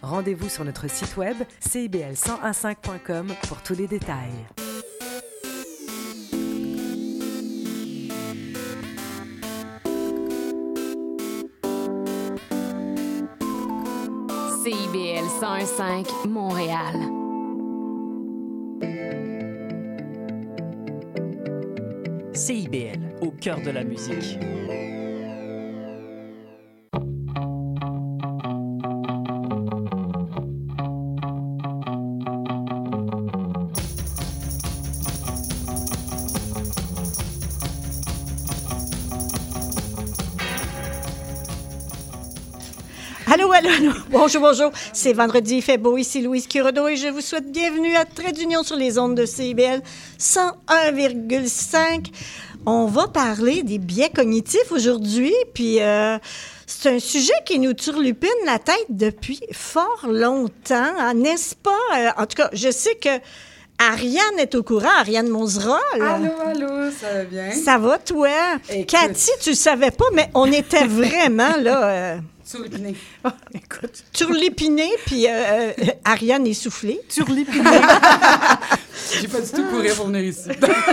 Rendez-vous sur notre site web cibl1015.com pour tous les détails. CIBL 101.5 Montréal. CIBL, au cœur de la musique. Allô, allô, allô. Bonjour, bonjour. C'est vendredi, il fait beau. Ici Louise Curodo et je vous souhaite bienvenue à Trait d'Union sur les ondes de CIBL 101,5. On va parler des biais cognitifs aujourd'hui, puis c'est un sujet qui nous turlupine la tête depuis fort longtemps, hein, n'est-ce pas? En tout cas, je sais que Ariane est au courant, Ariane Monzerol. Allô, ça va bien? Ça va, toi? Écoute. Cathy, tu le savais pas, mais on était vraiment là... Turlupiné. Écoute, turlupiné, puis Ariane essoufflée. Turlupiné. J'ai pas du tout couru pour venir ici.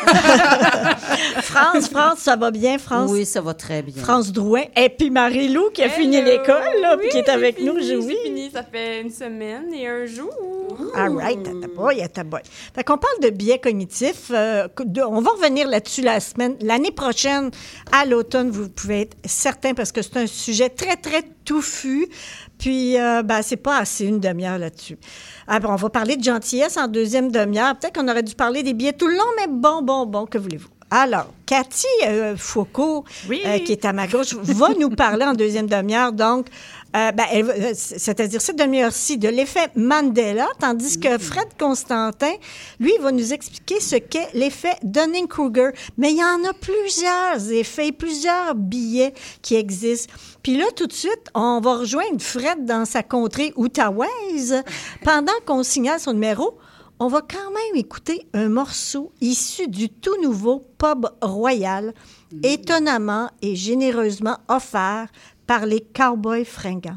France, ça va bien, France? Oui, ça va très bien. France Drouin. Et puis Marie-Lou qui a fini l'école, là, puis qui est avec nous aujourd'hui. C'est fini, ça fait une semaine et un jour. All right, tabaye. Fait qu'on parle de biais cognitifs. On va revenir là-dessus l'année prochaine, à l'automne, vous pouvez être certain, parce que c'est un sujet très, très touffu. Puis, c'est pas assez une demi-heure là-dessus. On va parler de gentillesse en deuxième demi-heure. Peut-être qu'on aurait dû parler des biais tout le long, mais bon, que voulez-vous? Alors, Cathy Foucault, qui est à ma gauche, va nous parler en deuxième demi-heure, donc, c'est-à-dire cette demi-heure-ci, de l'effet Mandela, tandis que Fred Constantin, lui, va nous expliquer ce qu'est l'effet Dunning-Kruger. Mais il y en a plusieurs effets, plusieurs biais qui existent. Puis là, tout de suite, on va rejoindre Fred dans sa contrée outaouaise. Pendant qu'on signale son numéro, on va quand même écouter un morceau issu du tout nouveau Pub Royal, étonnamment et généreusement offert par les Cowboys Fringants.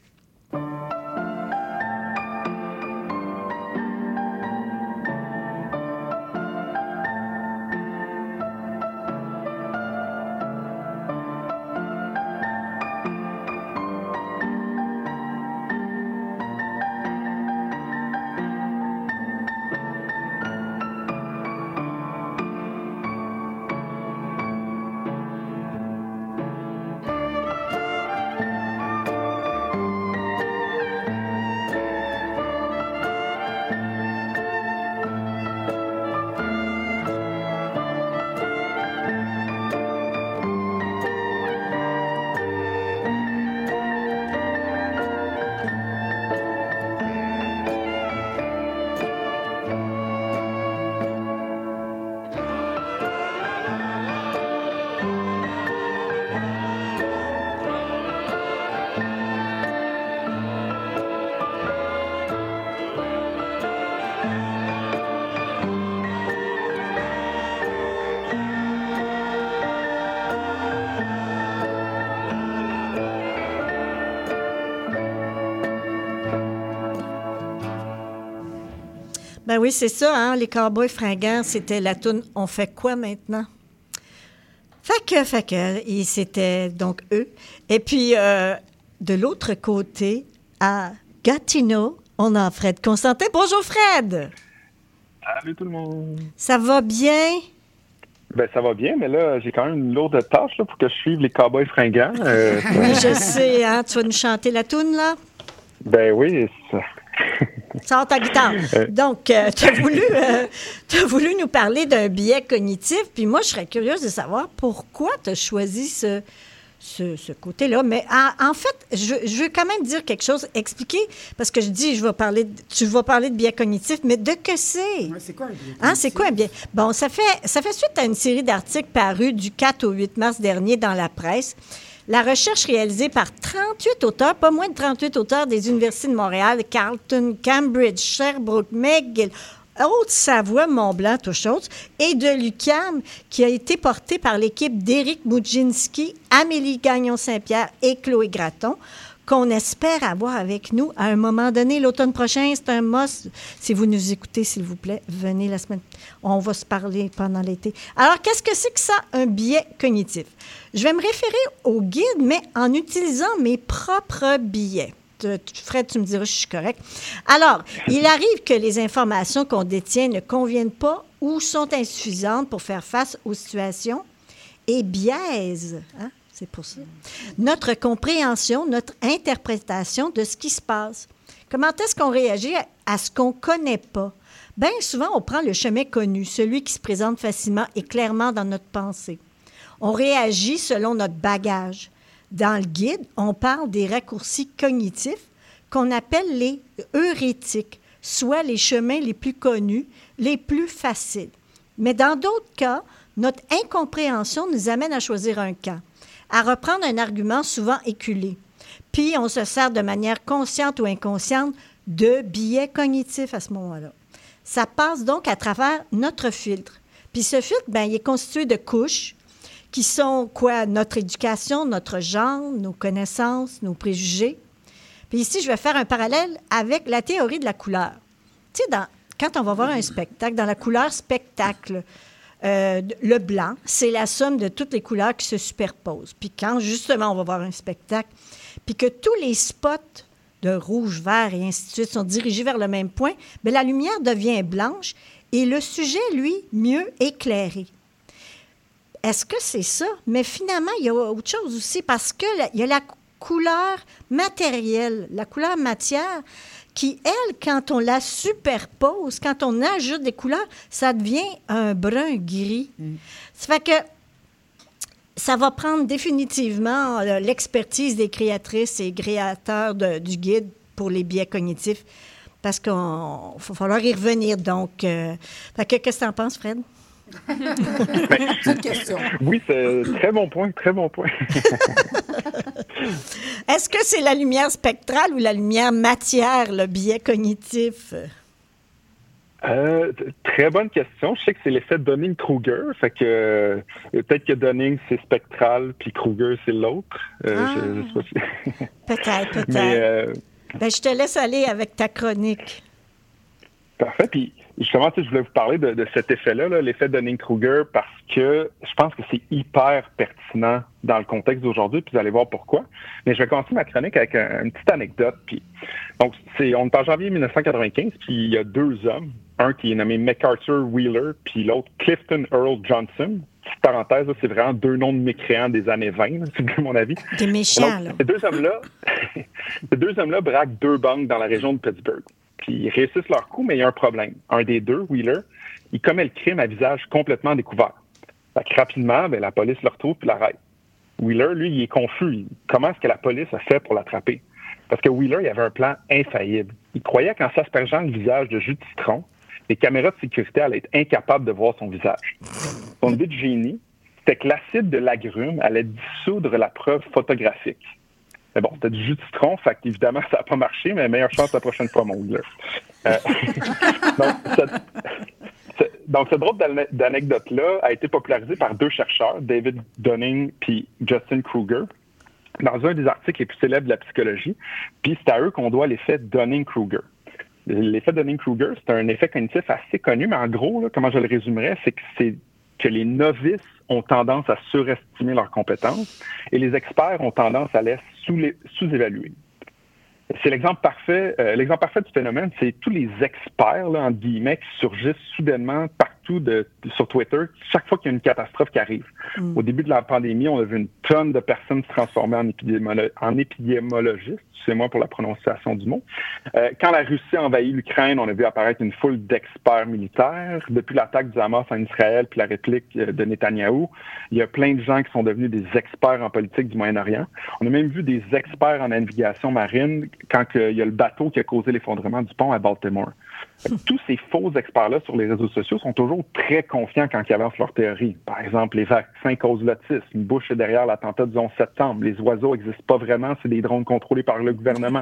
Ben oui, c'est ça, hein, les Cowboys Fringants, c'était la toune « On fait quoi maintenant? » Fait que, et c'était donc eux. Et puis, de l'autre côté, à Gatineau, on a Fred Constantin. Bonjour, Fred! Salut tout le monde! Ça va bien? Ben ça va bien, mais là, j'ai quand même une lourde tâche là, pour que je suive les Cowboys Fringants. Oui, je sais, hein, tu vas nous chanter la toune, là? Ben oui, ça... Sors ta guitare. Donc, tu as voulu nous parler d'un biais cognitif, puis moi, je serais curieuse de savoir pourquoi tu as choisi ce côté-là. Mais en fait, je veux quand même dire quelque chose, expliquer, parce que je dis, tu vas parler de biais cognitif, mais de que c'est? Ouais, c'est quoi un biais cognitif? Hein, c'est quoi un biais? Bon, ça fait suite à une série d'articles parus du 4 au 8 mars dernier dans la presse. La recherche réalisée par 38 auteurs, pas moins de 38 auteurs des universités de Montréal, Carleton, Cambridge, Sherbrooke, McGill, Haute-Savoie, Mont-Blanc, tout chose, et de l'UQAM, qui a été portée par l'équipe d'Éric Boudzinski, Amélie Gagnon-Saint-Pierre et Chloé Gratton, qu'on espère avoir avec nous à un moment donné. L'automne prochain, c'est un must. Si vous nous écoutez, s'il vous plaît, venez la semaine. On va se parler pendant l'été. Alors, qu'est-ce que c'est que ça, un biais cognitif? Je vais me référer au guide, mais en utilisant mes propres biais. Fred, tu me diras si je suis correct. Alors, il arrive que les informations qu'on détient ne conviennent pas ou sont insuffisantes pour faire face aux situations et biaisent, c'est pour ça, notre compréhension, notre interprétation de ce qui se passe. Comment est-ce qu'on réagit à ce qu'on ne connaît pas? Bien souvent, on prend le chemin connu, celui qui se présente facilement et clairement dans notre pensée. On réagit selon notre bagage. Dans le guide, on parle des raccourcis cognitifs qu'on appelle les heurétiques, soit les chemins les plus connus, les plus faciles. Mais dans d'autres cas, notre incompréhension nous amène à choisir un camp, à reprendre un argument souvent éculé. Puis, on se sert de manière consciente ou inconsciente de biais cognitifs à ce moment-là. Ça passe donc à travers notre filtre. Puis ce filtre, il est constitué de couches qui sont quoi? Notre éducation, notre genre, nos connaissances, nos préjugés. Puis ici, je vais faire un parallèle avec la théorie de la couleur. Tu sais, quand on va voir un spectacle, dans la couleur spectacle, le blanc, c'est la somme de toutes les couleurs qui se superposent. Puis quand, justement, on va voir un spectacle, puis que tous les spots de rouge, vert et ainsi de suite sont dirigés vers le même point, bien, la lumière devient blanche et le sujet, lui, mieux éclairé. Est-ce que c'est ça? Mais finalement, il y a autre chose aussi, parce qu'il y a la couleur matérielle, la couleur matière, qui, elle, quand on la superpose, quand on ajoute des couleurs, ça devient un brun gris. Ça fait que ça va prendre définitivement l'expertise des créatrices et créateurs du guide pour les biais cognitifs, parce qu'il va falloir y revenir. Donc, qu'est-ce que tu en penses, Fred? Petite question. Oui, c'est très bon point, très bon point. Est-ce que c'est la lumière spectrale ou la lumière matière, le biais cognitif? Très bonne question. Je sais que c'est l'effet Dunning-Kruger. Fait que peut-être que Dunning, c'est spectral, puis Kruger, c'est l'autre. Je sais pas si... Peut-être. Mais, je te laisse aller avec ta chronique. Parfait. Puis justement, je voulais vous parler de cet effet-là, l'effet Dunning-Kruger, parce que je pense que c'est hyper pertinent dans le contexte d'aujourd'hui, puis vous allez voir pourquoi. Mais je vais commencer ma chronique avec une petite anecdote. Puis, donc, on est en janvier 1995, puis il y a deux hommes, un qui est nommé MacArthur Wheeler, puis l'autre Clifton Earl Johnson. Petite parenthèse, c'est vraiment deux noms de mécréants des années 20, c'est mon avis. Des méchants, là. Ces deux hommes-là braquent deux banques dans la région de Pittsburgh. Puis ils réussissent leur coup, mais il y a un problème. Un des deux, Wheeler, il commet le crime à visage complètement découvert. Fait que rapidement, la police le retrouve et l'arrête. Wheeler, lui, il est confus. Comment est-ce que la police a fait pour l'attraper? Parce que Wheeler, il avait un plan infaillible. Il croyait qu'en s'aspergeant le visage de jus de citron, les caméras de sécurité allaient être incapables de voir son visage. Son idée de génie, c'était que l'acide de l'agrume allait dissoudre la preuve photographique. Mais bon, c'était du jus de citron, fait qu'évidemment, ça n'a pas marché, mais meilleure chance la prochaine fois, mon Wheeler. Donc, ce drôle d'anecdote-là a été popularisé par deux chercheurs, David Dunning et Justin Kruger, dans un des articles les plus célèbres de la psychologie. Puis c'est à eux qu'on doit l'effet Dunning-Kruger. L'effet Dunning-Kruger, c'est un effet cognitif assez connu, mais en gros, là, comment je le résumerais, c'est que les novices ont tendance à surestimer leurs compétences et les experts ont tendance à les sous-évaluer. C'est l'exemple parfait du phénomène, c'est tous les experts, là, entre guillemets, qui surgissent soudainement partout sur Twitter, chaque fois qu'il y a une catastrophe qui arrive. Au début de la pandémie, on a vu une tonne de personnes se transformer en épidémiologistes, excusez-moi pour la prononciation du mot. Quand la Russie a envahi l'Ukraine, on a vu apparaître une foule d'experts militaires. Depuis l'attaque du Hamas en Israël puis la réplique de Netanyahou, il y a plein de gens qui sont devenus des experts en politique du Moyen-Orient. On a même vu des experts en navigation marine quand il y a le bateau qui a causé l'effondrement du pont à Baltimore. Tous ces faux experts-là sur les réseaux sociaux sont toujours très confiants quand ils avancent leur théorie. Par exemple, les vaccins causent l'autisme, Bush est derrière l'attentat du 11 septembre, les oiseaux n'existent pas vraiment, c'est des drones contrôlés par le gouvernement.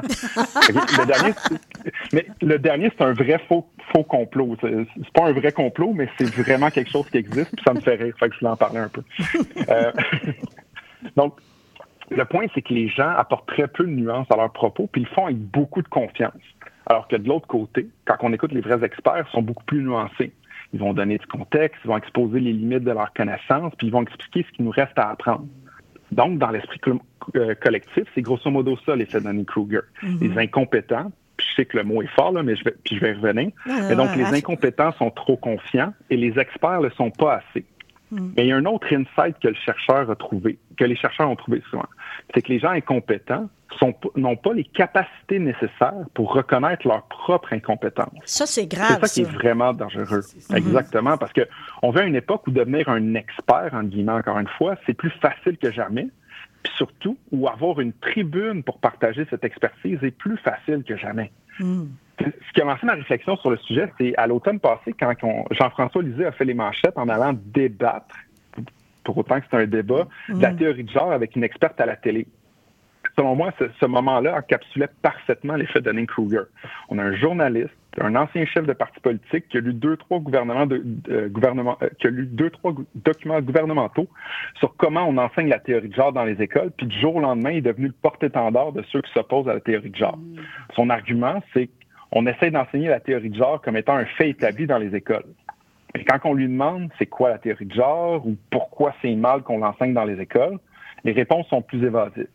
Le dernier, c'est un vrai faux complot. C'est pas un vrai complot, mais c'est vraiment quelque chose qui existe, puis ça me fait rire, fait que je voulais en parler un peu. Donc, Le point, c'est que les gens apportent très peu de nuances à leurs propos, puis ils le font avec beaucoup de confiance. Alors que de l'autre côté, quand on écoute les vrais experts, ils sont beaucoup plus nuancés. Ils vont donner du contexte, ils vont exposer les limites de leurs connaissances, puis ils vont expliquer ce qu'il nous reste à apprendre. Donc, dans l'esprit collectif, c'est grosso modo ça, l'effet Dunning-Kruger. Les incompétents, puis je sais que le mot est fort, là, mais je vais y revenir. Mais donc, les incompétents sont trop confiants et les experts ne le sont pas assez. Mais il y a un autre insight que les chercheurs ont trouvé souvent. C'est que les gens incompétents n'ont pas les capacités nécessaires pour reconnaître leur propre incompétence. Ça, c'est grave. C'est ça qui est vraiment dangereux. Exactement, parce qu'on vit à une époque où devenir un expert, entre guillemets, encore une fois, c'est plus facile que jamais. Puis surtout, où avoir une tribune pour partager cette expertise est plus facile que jamais. Ce qui a lancé ma réflexion sur le sujet, c'est à l'automne passé, quand Jean-François Lisée a fait les manchettes en allant débattre, pour autant que c'est un débat, de la théorie de genre avec une experte à la télé. Selon moi, ce moment-là encapsulait parfaitement l'effet Dunning-Kruger. On a un journaliste, un ancien chef de parti politique qui a lu deux, trois documents gouvernementaux sur comment on enseigne la théorie de genre dans les écoles, puis du jour au lendemain, il est devenu le porte-étendard de ceux qui s'opposent à la théorie de genre. Son argument, c'est qu'on essaie d'enseigner la théorie de genre comme étant un fait établi dans les écoles. Et quand on lui demande c'est quoi la théorie de genre ou pourquoi c'est mal qu'on l'enseigne dans les écoles, les réponses sont plus évasives.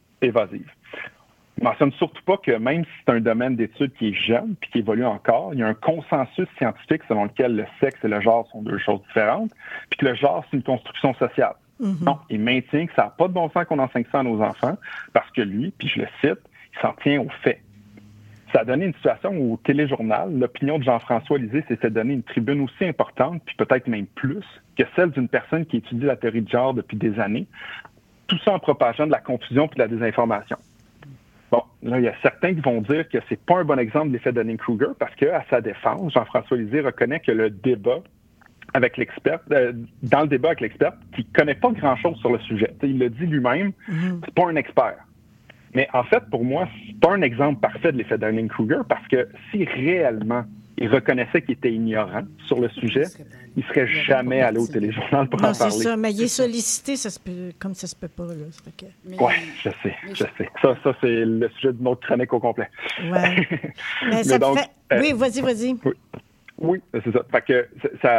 Il ne mentionne surtout pas que même si c'est un domaine d'études qui est jeune puis qui évolue encore, il y a un consensus scientifique selon lequel le sexe et le genre sont deux choses différentes, puis que le genre, c'est une construction sociale. Non, il maintient que ça n'a pas de bon sens qu'on enseigne ça à nos enfants parce que lui, puis je le cite, il s'en tient aux faits. Ça a donné une situation où, au téléjournal, l'opinion de Jean-François Lisée s'est fait donner une tribune aussi importante, puis peut-être même plus, que celle d'une personne qui étudie la théorie de genre depuis des années, tout ça en propageant de la confusion puis de la désinformation. Bon, là, il y a certains qui vont dire que c'est pas un bon exemple de l'effet Dunning-Kruger parce qu'à sa défense, Jean-François Lisée reconnaît que le débat avec l'expert, dans le débat avec l'expert, qui connaît pas grand-chose sur le sujet. T'sais, il le dit lui-même, c'est pas un expert. Mais en fait, pour moi, c'est pas un exemple parfait de l'effet Dunning-Kruger parce que si réellement il reconnaissait qu'il était ignorant sur le sujet, il serait jamais allé au téléjournal pour en parler. C'est ça, mais il est sollicité, ça se peut, comme ça se peut pas. Là. Oui, je sais. Ça, c'est le sujet de notre chronique au complet. Ouais. Mais ça donc, oui, vas-y. Oui, c'est ça. Fait que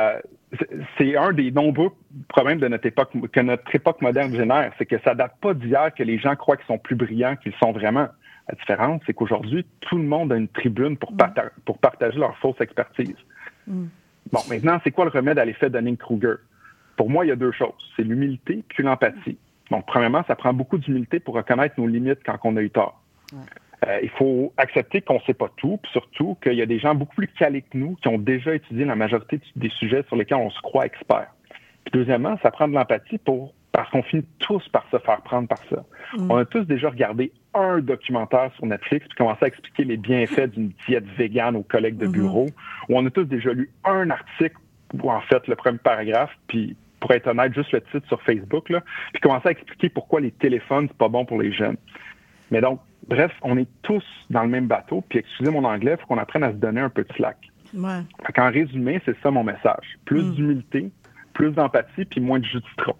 c'est un des nombreux problèmes de notre époque, que notre époque moderne génère, c'est que ça date pas d'hier que les gens croient qu'ils sont plus brillants qu'ils sont vraiment. La différence, c'est qu'aujourd'hui, tout le monde a une tribune pour partager leur fausse expertise. Bon, maintenant, c'est quoi le remède à l'effet Dunning-Kruger? Pour moi, il y a deux choses. C'est l'humilité puis l'empathie. Donc, premièrement, ça prend beaucoup d'humilité pour reconnaître nos limites quand on a eu tort. Il faut accepter qu'on ne sait pas tout, puis surtout qu'il y a des gens beaucoup plus calés que nous qui ont déjà étudié la majorité des sujets sur lesquels on se croit expert. Puis deuxièmement, ça prend de l'empathie parce qu'on finit tous par se faire prendre par ça. On a tous déjà regardé un documentaire sur Netflix puis commencé à expliquer les bienfaits d'une diète végane aux collègues de bureau, ou on a tous déjà lu un article, ou en fait le premier paragraphe, puis pour être honnête, juste le titre sur Facebook, là, puis commencer à expliquer pourquoi les téléphones, c'est pas bon pour les jeunes. Mais donc, bref, on est tous dans le même bateau, puis excusez mon anglais, il faut qu'on apprenne à se donner un peu de slack. Ouais. En résumé, c'est ça mon message. Plus d'humilité, plus d'empathie, puis moins de jus de citron.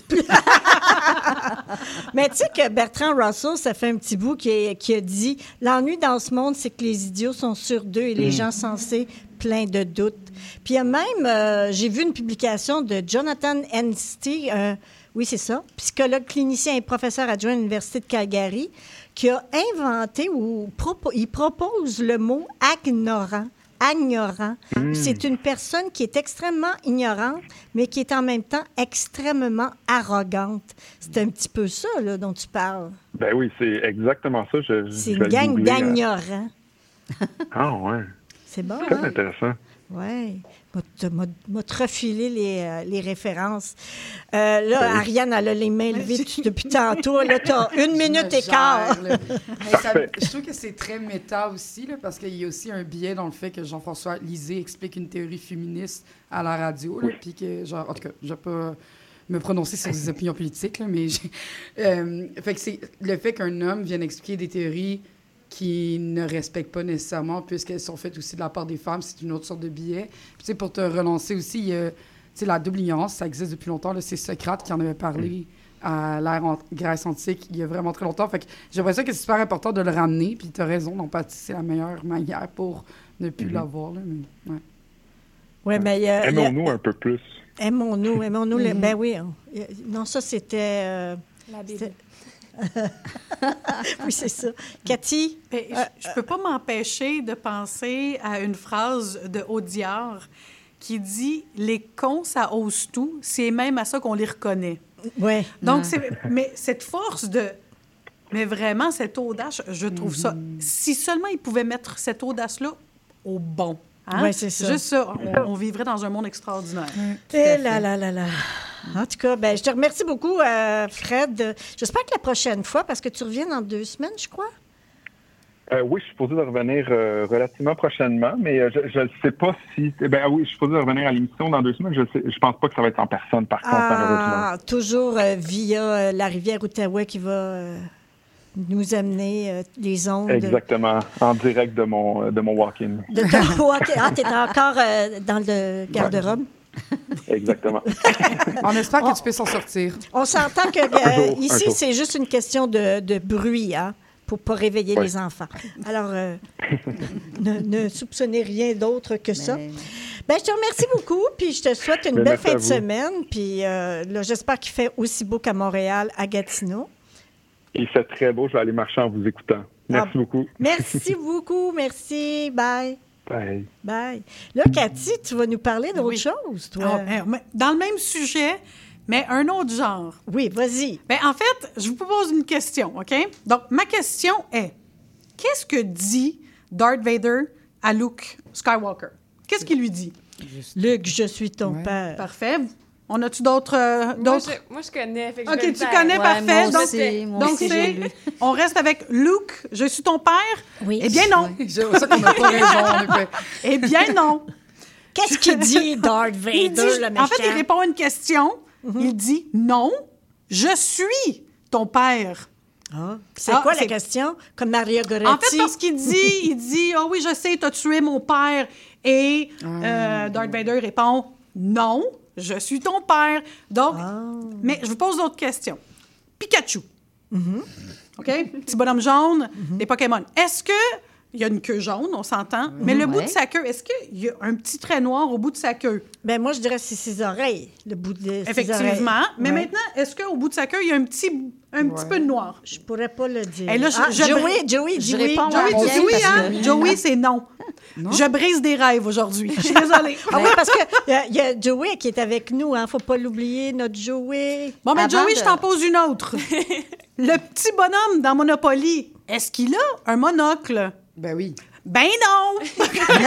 Mais tu sais que Bertrand Russell, ça fait un petit bout qui a dit « L'ennui dans ce monde, c'est que les idiots sont sur d'eux et les gens sensés pleins de doutes. » Puis il y a même, j'ai vu une publication de Jonathan Anstey, oui, c'est ça, psychologue clinicien et professeur adjoint à l'Université de Calgary, qui a inventé ou il propose le mot agnorant. C'est une personne qui est extrêmement ignorante, mais qui est en même temps extrêmement arrogante. C'est un petit peu ça là, dont tu parles. Ben oui, c'est exactement ça. C'est une gang d'ignorants. Ah ouais. C'est bon, très intéressant. Oui. M'a te refilé les références. Là, Ariane, elle a les mains levées depuis tantôt. Là, tu as 1 minute et quart. Je trouve que c'est très méta aussi, là, parce qu'il y a aussi un biais dans le fait que Jean-François Lisée explique une théorie féministe à la radio. Puis que, genre, en tout cas, je ne vais pas me prononcer sur des opinions politiques, là, mais fait que c'est le fait qu'un homme vienne expliquer des théories qui ne respectent pas nécessairement, puisqu'elles sont faites aussi de la part des femmes, c'est une autre sorte de biais. Puis, pour te relancer aussi, la double ignorance, ça existe depuis longtemps. Là, c'est Socrate qui en avait parlé à l'ère Grèce antique il y a vraiment très longtemps. Fait que j'ai l'impression que c'est super important de le ramener. Puis tu as raison, l'empathie, c'est la meilleure manière pour ne plus l'avoir. Là, mais, ouais. Ouais, mais Aimons-nous un peu plus. Aimons-nous. Ben oui. Non, ça, c'était... La Bible. Oui, c'est ça. Cathy? Ben, je peux pas m'empêcher de penser à une phrase de Audiard qui dit « Les cons, ça ose tout. C'est même à ça qu'on les reconnaît. » Oui. Donc, mais cette force de... Mais vraiment, cette audace, je trouve ça... Si seulement ils pouvaient mettre cette audace-là au bon. Hein? Oui, c'est ça. Juste ça, on vivrait dans un monde extraordinaire. Et là. En tout cas, ben, je te remercie beaucoup, Fred. J'espère que la prochaine fois, parce que tu reviens dans 2 semaines, je crois. Oui, je suis supposé de revenir relativement prochainement, mais je ne sais pas si... Ben oui, je suis supposé de revenir à l'émission dans 2 semaines. Je pense pas que ça va être en personne, par contre, malheureusement. Toujours via la rivière Outaouais qui va nous amener les ondes. Exactement, en direct de mon walk-in. De ton walk-in. Ah, tu es encore dans le garde-robe? Exactement. On espère que tu peux s'en sortir. On s'entend que Un ici, jour. c'est juste une question de bruit, hein, pour ne pas réveiller les enfants. Alors, ne soupçonnez rien d'autre que ça. Ben, je te remercie beaucoup, puis je te souhaite une belle fin de semaine. Puis là, j'espère qu'il fait aussi beau qu'à Montréal, à Gatineau. Il fait très beau, je vais aller marcher en vous écoutant. Merci beaucoup. Merci beaucoup, merci. Bye. Bye. Bye. Là, Cathy, tu vas nous parler d'autre chose, toi. Dans le même sujet, mais un autre genre. Oui, vas-y. Bien, en fait, je vous pose une question, OK? Donc, ma question est, qu'est-ce que dit Darth Vader à Luke Skywalker? Qu'est-ce qu'il lui dit? Luke, je suis ton père. Parfait. On a-tu d'autres... Moi, je connais. Fait que OK, je vais tu le connais, faire. parfait. Moi aussi, Donc, j'ai lu. on reste avec Luke, je suis ton père? Oui. Eh bien, non. C'est ça qu'on n'a pas raison. Eh bien, non. Qu'est-ce qu'il dit, Darth Vader, Il dit- le méchant? en fait, il répond à une question. Il dit « Non, je suis ton père. » C'est quoi la question? Comme Maria Goretti? En fait, parce qu'il dit « Ah oui, je sais, t'as tué mon père. » Et Darth Vader répond « Non, je suis ton père. » Donc, mais je vous pose d'autres questions. Pikachu. OK? Petit bonhomme jaune, des Pokémon. Est-ce que il y a une queue jaune, on s'entend, mais le bout de sa queue, est-ce qu'il y a un petit trait noir au bout de sa queue? Ben moi, je dirais que c'est ses oreilles, le bout de ses oreilles. Effectivement. Mais Ouais. maintenant, est-ce qu'au bout de sa queue, il y a un petit peu de noir? Je pourrais pas le dire. Et là, Joey, je réponds Joey, à tu rien dis oui, parce hein? que- Joey, c'est non. Je brise des rêves aujourd'hui. Je suis désolée. Ah oui, parce que il y a Joey qui est avec nous, hein. Faut pas l'oublier, notre Joey. Bon, mais Avant Joey, de- je t'en pose une autre. Le petit bonhomme dans Monopoly, est-ce qu'il a un monocle? Ben oui. Ben non!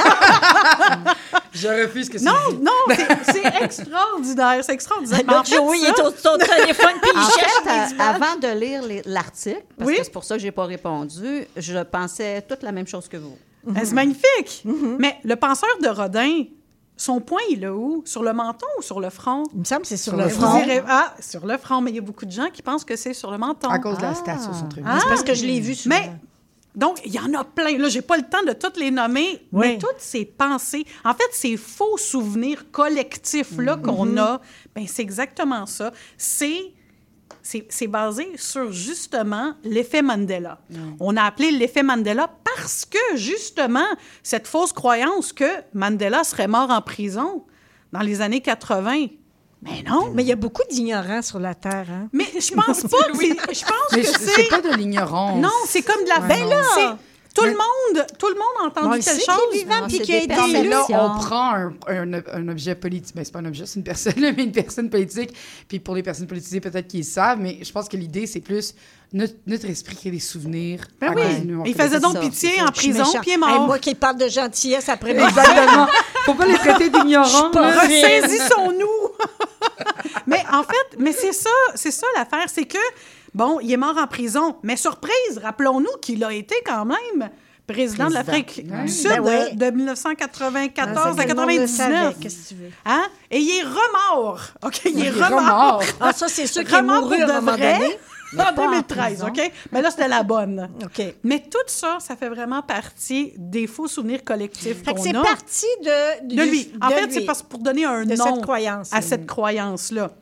Je refuse que ça. Non, c'est extraordinaire. C'est extraordinaire. Mais en Notre fait, Joey, il ça- est au son téléphone, puis il En cherche fait, des images. avant de lire l'article, parce Oui. que c'est pour ça que je n'ai pas répondu, je pensais toute la même chose que vous. C'est magnifique. Mais le penseur de Rodin, son point, il est où? Sur le menton ou sur le front? Il me semble que c'est sur Sur le le Vous front. direz, sur le front, mais il y a beaucoup de gens qui pensent que c'est sur le menton. À cause de la statue, son truc. C'est parce que je l'ai vu souvent. Mais, donc, il y en a plein. Là, j'ai pas le temps de toutes les nommer, Oui. mais toutes ces pensées, en fait, ces faux souvenirs collectifs-là qu'on a, ben c'est exactement ça. C'est basé sur, justement, l'effet Mandela. On a appelé l'effet Mandela parce que, justement, cette fausse croyance que Mandela serait mort en prison dans les années 80. Mais non. Mais il y a beaucoup d'ignorants sur la Terre, hein? Mais je pense pas que je pense Mais que c'est pas de l'ignorance. non, c'est comme de la... Ouais, non. Tout le monde a entendu Bon, il telle sait chose. qu'il est vivant Non, puis c'est qu'il a des été personnes. élu. Là, Élection. on prend un objet politique. Ben, c'est pas un objet, c'est une personne, là, mais une personne politique. Puis pour les personnes politisées, peut-être qu'ils savent, mais je pense que l'idée, c'est plus notre esprit qui a des souvenirs. Ben à oui, cause de nous, il fait. faisait donc ça, pitié c'est ça. en Je suis prison, méchant. puis il est Hey, mort. moi qui parle de gentillesse après mes Exactement. Faut pas les traiter d'ignorants. là. Ressaisissons-nous! Mais en fait, c'est ça l'affaire, c'est que, bon, il est mort en prison, mais surprise, rappelons-nous qu'il a été quand même président de l'Afrique du Sud Ben oui. de 1994 à Tout le monde le savait, 99. qu'est-ce que tu veux? Hein? Et il est remort. OK, il est Il est remort. remort. Ah, ça, c'est sûr qu'il est Remort mouru pour à un de moment vrai. donné. En 2013, OK? Mais là, c'était la bonne. OK. Mais tout ça, ça fait vraiment partie des faux souvenirs collectifs Fait que qu'on c'est a parti de lui. En fait, c'est parce pour donner un de nom cette croyance. à cette croyance-là.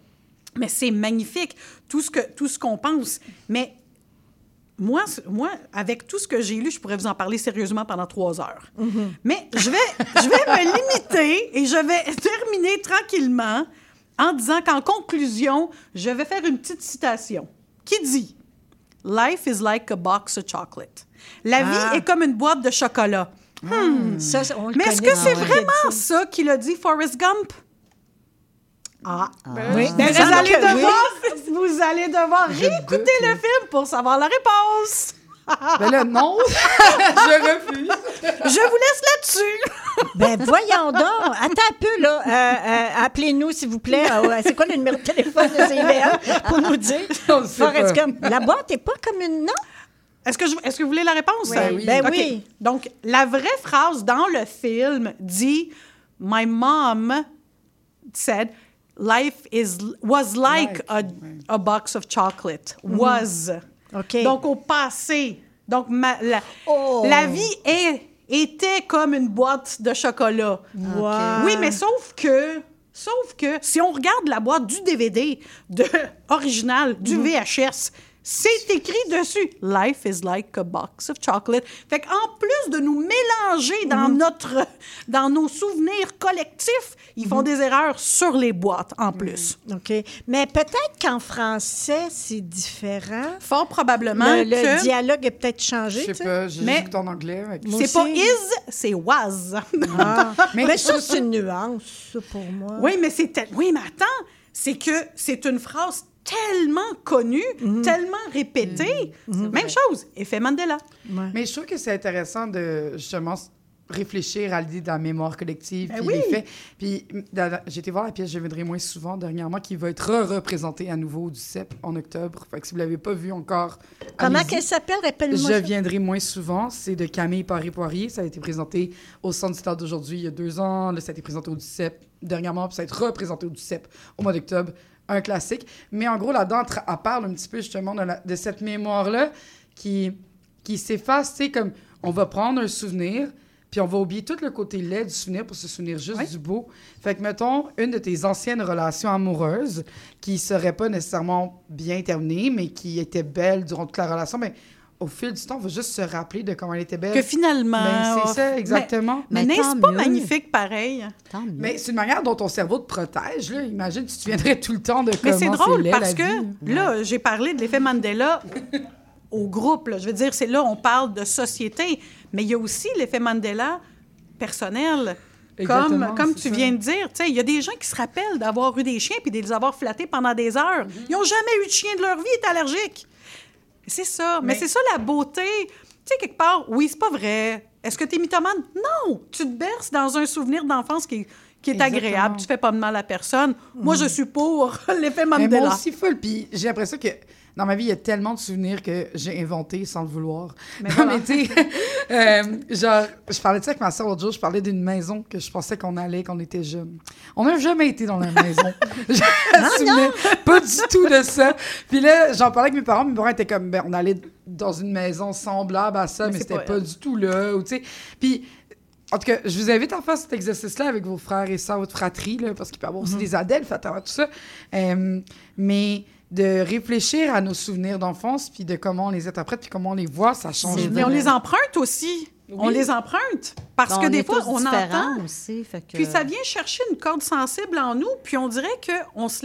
Mais c'est magnifique, tout ce qu'on pense. Mais moi, avec tout ce que j'ai lu, je pourrais vous en parler sérieusement pendant 3 heures. Mais je vais me limiter et je vais terminer tranquillement en disant qu'en conclusion, je vais faire une petite citation qui dit « Life is like a box of chocolate. La vie est comme une boîte de chocolat. » Ça, on le Mais est-ce connaît, que c'est on le vraiment dit. ça qu'il a dit Forrest Gump? Oui, Ben, il semble que oui. vous allez devoir réécouter le film pour savoir la réponse. Ben là, non, je refuse. Je vous laisse là-dessus. Ben voyons donc. Attends un peu, là. Appelez-nous, s'il vous plaît. C'est quoi le numéro de téléphone de CIBL pour nous dire? On sait Forrest pas. Gump. La boîte n'est pas comme une... Non? Est-ce que vous voulez la réponse? Oui. Ben OK. oui. Donc, la vraie phrase dans le film dit « My mom said life was like a box of chocolate. Was. OK. Donc, au passé. Donc, Oh. la vie était comme une boîte de chocolat. Wow. Oui, mais sauf que si on regarde la boîte du DVD original, du VHS, c'est écrit dessus « Life is like a box of chocolate ». Fait qu'en plus de nous mélanger dans nos souvenirs collectifs, ils font des erreurs sur les boîtes en plus. OK. Mais peut-être qu'en français, c'est différent. Fort probablement Le que dialogue a peut-être changé. Je sais tu sais. pas, j'ai Mais- écouté en anglais. avec- Moi c'est pas aussi. is, c'est was. Ah. Mais- Mais ça, c'est une nuance, ça, pour moi. Oui, mais oui, mais attends, c'est que c'est une phrase tellement connue, tellement répétée. Même chose, effet Mandela. Mais je trouve que c'est intéressant de, justement, réfléchir à l'idée de la mémoire collective, Ben puis oui. des faits. Puis j'ai été voir la pièce « Je viendrai moins souvent » dernièrement, qui va être représentée à nouveau au CEP en octobre. Fait que si vous ne l'avez pas vu encore, Comment allez-y. qu'elle s'appelle? « Rappelle-moi. Je ça. viendrai moins souvent », c'est de Camille Paré-Poirier. Ça a été présenté au Centre du Théâtre d'aujourd'hui il y a 2 ans. Là, ça a été présenté au CEP dernièrement, puis ça va être représenté au CEP au mois d'octobre. Un classique. Mais en gros, là-dedans, elle parle un petit peu justement de cette mémoire-là qui s'efface. Tu sais, comme on va prendre un souvenir, puis on va oublier tout le côté laid du souvenir pour se souvenir juste du beau. Fait que, mettons, une de tes anciennes relations amoureuses qui serait pas nécessairement bien terminée, mais qui était belle durant toute la relation, mais au fil du temps, on va juste se rappeler de comment elle était belle. Que finalement... Ben, c'est ça, exactement. Mais Mais n'est-ce tant pas mieux. magnifique pareil? Tant mieux. Mais c'est une manière dont ton cerveau te protège, là. Imagine, tu te souviendrais tout le temps de Mais comment c'est drôle laid, parce la que, vie. là, j'ai parlé de l'effet Mandela au groupe. Là. Je veux dire, c'est là on parle de société, mais il y a aussi l'effet Mandela personnel. Exactement, Comme c'est tu ça. viens de dire, tu sais, il y a des gens qui se rappellent d'avoir eu des chiens puis de les avoir flattés pendant des heures. Ils n'ont jamais eu de chien de leur vie, ils étaient allergiques. C'est ça. Mais c'est ça la beauté. Tu sais, quelque part, oui, c'est pas vrai. Est-ce que tu es mythomane? Non! Tu te berces dans un souvenir d'enfance qui est Exactement. agréable. Tu fais pas de mal à personne. Moi, je suis pour l'effet Mais Mandela. moi aussi, full. Puis j'ai l'impression que dans ma vie, il y a tellement de souvenirs que j'ai inventés sans le vouloir. Mais Non, voilà. mais tu sais, genre, je parlais de ça avec ma soeur l'autre jour, je parlais d'une maison que je pensais qu'on allait quand on était jeunes. On n'a jamais été dans la maison. Je me souvenais pas du tout de ça. Puis là, j'en parlais avec mes parents étaient comme, ben, on allait dans une maison semblable à ça, mais c'est c'était pas pas elle. du tout là. Ou, tu sais, puis... En tout cas, je vous invite à faire cet exercice-là avec vos frères et sœurs, votre fratrie, là, parce qu'il peut y avoir aussi des adèles, faites attention à tout ça. Mais de réfléchir à nos souvenirs d'enfance, puis de comment on les interprète, puis comment on les voit, ça change. Mais on les emprunte aussi. On les emprunte. Parce Bon, que on des est fois, tous on différents entend. aussi, fait que... Puis ça vient chercher une corde sensible en nous, puis on dirait qu'on se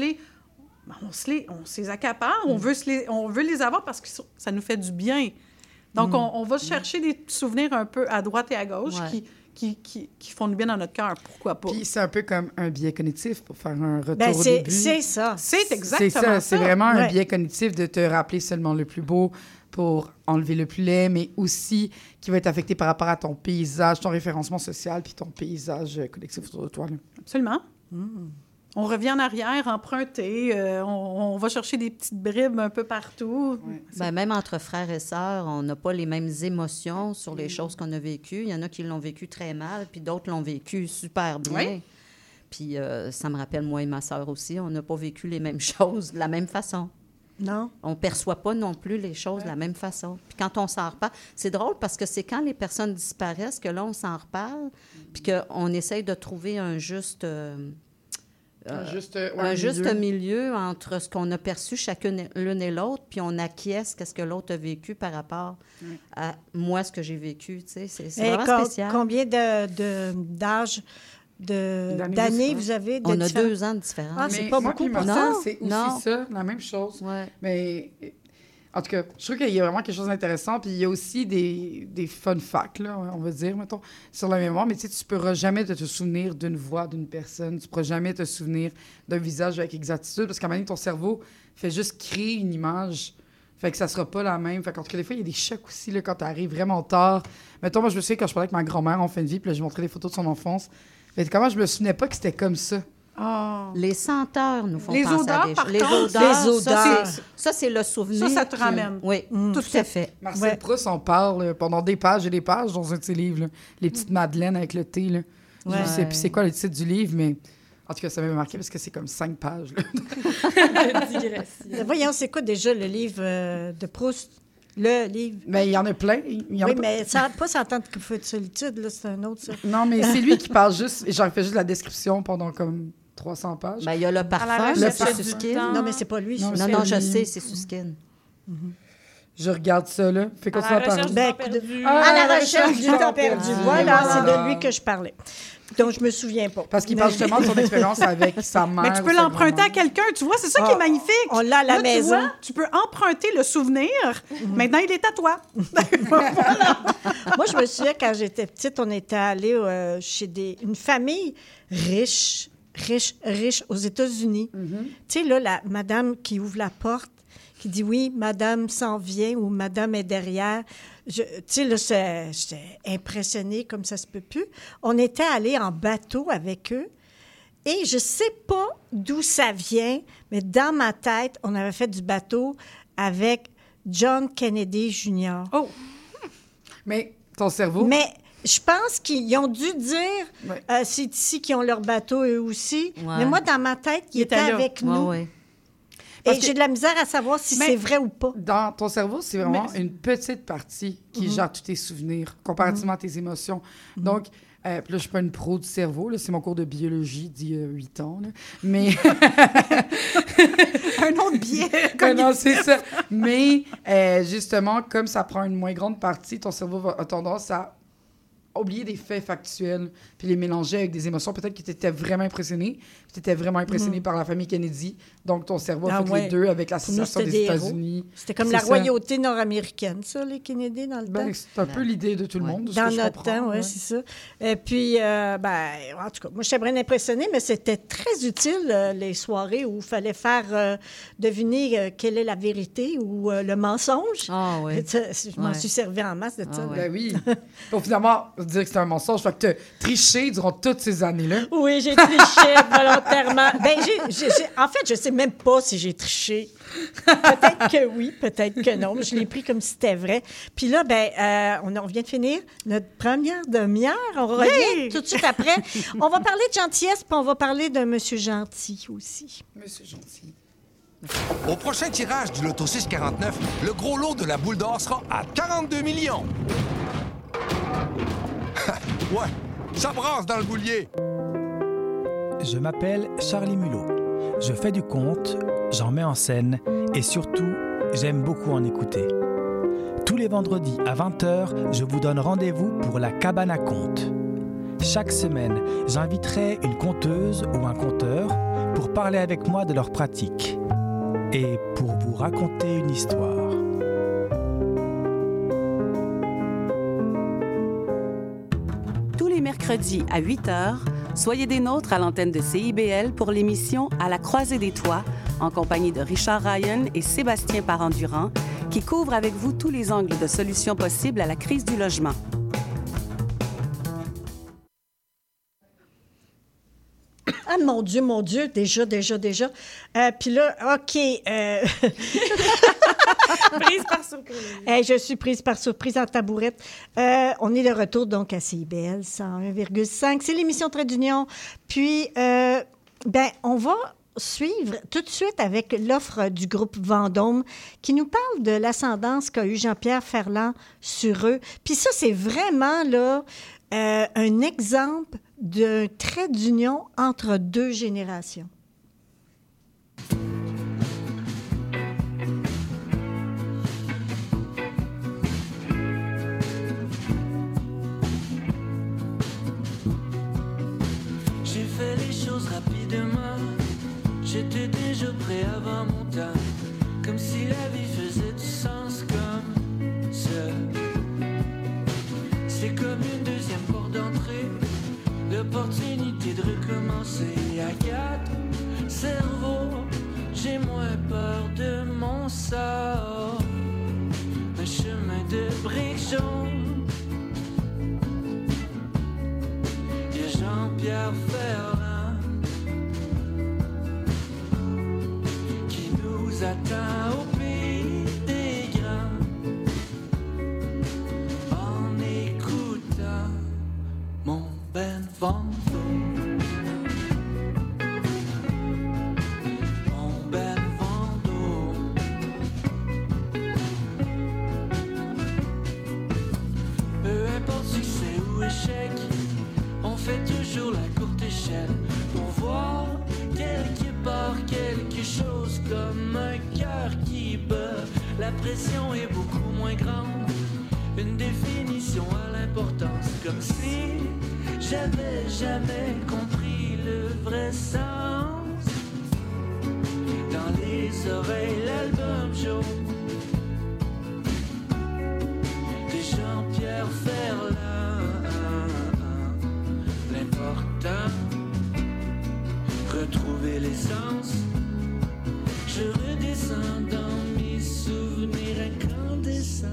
les accapare, on veut les avoir parce que ça nous fait du bien. Donc, on va chercher des souvenirs un peu à droite et à gauche Ouais. qui font du bien dans notre cœur. Pourquoi pas? Puis c'est un peu comme un biais cognitif, pour faire un retour Ben, au c'est début. ça. C'est exactement C'est ça, c'est vraiment un Ouais. biais cognitif de te rappeler seulement le plus beau pour enlever le plus laid, mais aussi qui va être affecté par rapport à ton paysage, ton référencement social, puis ton paysage collectif autour de toi. Là. Absolument. On revient en arrière, emprunter, on va chercher des petites bribes un peu partout. Ben, même entre frères et sœurs, on n'a pas les mêmes émotions sur les choses qu'on a vécues. Il y en a qui l'ont vécu très mal, puis d'autres l'ont vécu super bien. Oui. Puis ça me rappelle, moi et ma sœur aussi, on n'a pas vécu les mêmes choses de la même façon. Non? On ne perçoit pas non plus les choses de la même façon. Puis quand on s'en reparle, c'est drôle parce que c'est quand les personnes disparaissent que là, on s'en reparle, puis qu'on essaye de trouver un juste... un juste milieu entre ce qu'on a perçu chacune l'une et l'autre, puis on acquiesce qu'est-ce que l'autre a vécu par rapport à moi, ce que j'ai vécu. C'est vraiment spécial. Combien d'âge, d'années vous avez? On a 2 ans de différence. Ah, c'est pas beaucoup pour ça. C'est aussi ça, la même chose. Ouais. Mais... En tout cas, je trouve qu'il y a vraiment quelque chose d'intéressant. Puis il y a aussi des fun facts, là, on va dire, mettons, sur la mémoire. Mais tu sais, tu ne pourras jamais te souvenir d'une voix d'une personne. Tu ne pourras jamais te souvenir d'un visage avec exactitude. Parce qu'à un moment donné, ton cerveau fait juste créer une image. Fait que ça ne sera pas la même. Fait qu'en tout cas, des fois, il y a des chocs aussi là, quand tu arrives vraiment tard. Mettons, moi, je me souviens quand je parlais avec ma grand-mère en fin de vie, puis là, je montrais des photos de son enfance. Mais comment je me souvenais pas que c'était comme ça. Oh. Les senteurs nous font les penser odeurs, à des par choses. contre. Les odeurs. Ça, c'est le souvenir. Ça te ramène. Oui, tout à fait. Marcel Proust, on parle pendant des pages et des pages dans un de ses livres. Là. Les petites madeleines avec le thé. Là. Je ne sais plus c'est quoi le titre du livre, mais en tout cas, ça m'a marqué parce que c'est comme 5 pages. Voyons, c'est quoi déjà le livre de Proust? Le livre. Mais il y en a plein. Mais pas S'entendre que feu de solitude, là, c'est un autre, ça. Non, mais c'est lui qui parle juste. J'en fais juste la description pendant comme 300 pages. Ben, il y a le parfum, c'est Susskind. Non, mais c'est pas lui. Non, je sais, c'est Susskind. Je regarde ça, là. Fais quoi ça par À la recherche du temps perdu. Voilà, c'est de lui que je parlais. Donc, je me souviens pas. Parce qu'il parle justement de son expérience avec sa mère. Mais tu peux l'empriter à quelqu'un, tu vois, c'est ça qui est magnifique. On l'a à la maison. Tu vois, tu peux emprunter le souvenir. Maintenant, il est à toi. Moi, je me souviens, quand j'étais petite, on était allé chez une famille riche aux États-Unis. Tu sais, là, la madame qui ouvre la porte, qui dit « Oui, madame s'en vient » ou « Madame est derrière ». Tu sais, là, j'étais impressionnée comme ça se peut plus. On était allés en bateau avec eux et je sais pas d'où ça vient, mais dans ma tête, on avait fait du bateau avec John Kennedy Jr. Oh! Mais ton cerveau... Mais je pense qu'ils ont dû dire c'est ici qu'ils ont leur bateau eux aussi. Ouais. Mais moi, dans ma tête, ils étaient avec nous. Ouais. Et j'ai de la misère à savoir si c'est vrai ou pas. Dans ton cerveau, c'est vraiment une petite partie qui gère tous tes souvenirs, comparativement à tes émotions. Donc, puis là, je ne suis pas une pro du cerveau. Là, c'est mon cours de biologie d'il y a 8 ans. Là. Mais... un autre biais. Non, c'est ça. Mais, justement, comme ça prend une moins grande partie, ton cerveau a tendance à oublier des faits factuels, puis les mélanger avec des émotions. Peut-être que tu étais vraiment impressionné, puis tu étais vraiment impressionné par la famille Kennedy. Donc, ton cerveau a fait les deux avec l'association des États-Unis. C'était comme la royauté nord-américaine, ça, les Kennedy, dans le temps. C'est un peu l'idée de tout le monde, de ce dans que je notre temps, oui, c'est ça. Et puis, en tout cas, moi, j'étais bien impressionnée, mais c'était très utile, les soirées où il fallait faire deviner quelle est la vérité ou le mensonge. Ah oui. Je m'en suis servi en masse de ça. Ben oui. Pour finalement dire que c'est un mensonge, fait que tu as triché durant toutes ces années-là. Oui, j'ai triché volontairement. Ben, en fait, je sais même pas si j'ai triché. Peut-être que oui, peut-être que non. Mais je l'ai pris comme si c'était vrai. Puis là, on vient de finir notre première demi-heure. On revient tout de suite après. On va parler de gentillesse, puis on va parler d'un monsieur gentil aussi. Monsieur gentil. Au prochain tirage du Loto 649, le gros lot de la boule d'or sera à 42 millions. Ouais, ça brasse dans le boulier. Je m'appelle Charlie Mulot. Je fais du conte, j'en mets en scène et surtout, j'aime beaucoup en écouter. Tous les vendredis à 20h, je vous donne rendez-vous pour la cabane à contes. Chaque semaine, j'inviterai une conteuse ou un conteur pour parler avec moi de leur pratique et pour vous raconter une histoire. Tous les mercredis à 8h, soyez des nôtres à l'antenne de CIBL pour l'émission À la croisée des toits, en compagnie de Richard Ryan et Sébastien Parent-Durand, qui couvrent avec vous tous les angles de solutions possibles à la crise du logement. Ah, mon Dieu, déjà. Puis là, OK. Prise par surprise. Je suis prise par surprise en tabourette. On est de retour, donc, à CIBL 101,5. C'est l'émission Trait d'Union. Puis, on va suivre tout de suite avec l'offre du groupe Vendôme qui nous parle de l'ascendance qu'a eu Jean-Pierre Ferland sur eux. Puis ça, c'est vraiment, là, un exemple d'un trait d'union entre deux générations. rapidement. J'étais déjà prêt avant mon temps, comme si la vie faisait du sens comme ça. C'est comme une deuxième porte d'entrée, l'opportunité de recommencer. À 4 cerveaux, j'ai moins peur de mon sort. Un chemin de briques jaunes, et Jean-Pierre Ferland qui nous attend au pays des grands en écoutant mon Ben Vando. Mon Ben Vando. Peu importe succès ou échec, on fait toujours la courte échelle pour voir quelque part quelque chose comme un cœur qui bat. La pression est beaucoup moins grande, une définition à l'importance, comme si j'avais jamais compris le vrai sens. Dans les oreilles, l'album jaune de Jean-Pierre Ferland. L'important, retrouver l'essence. Je redescends dans mes souvenirs incandescents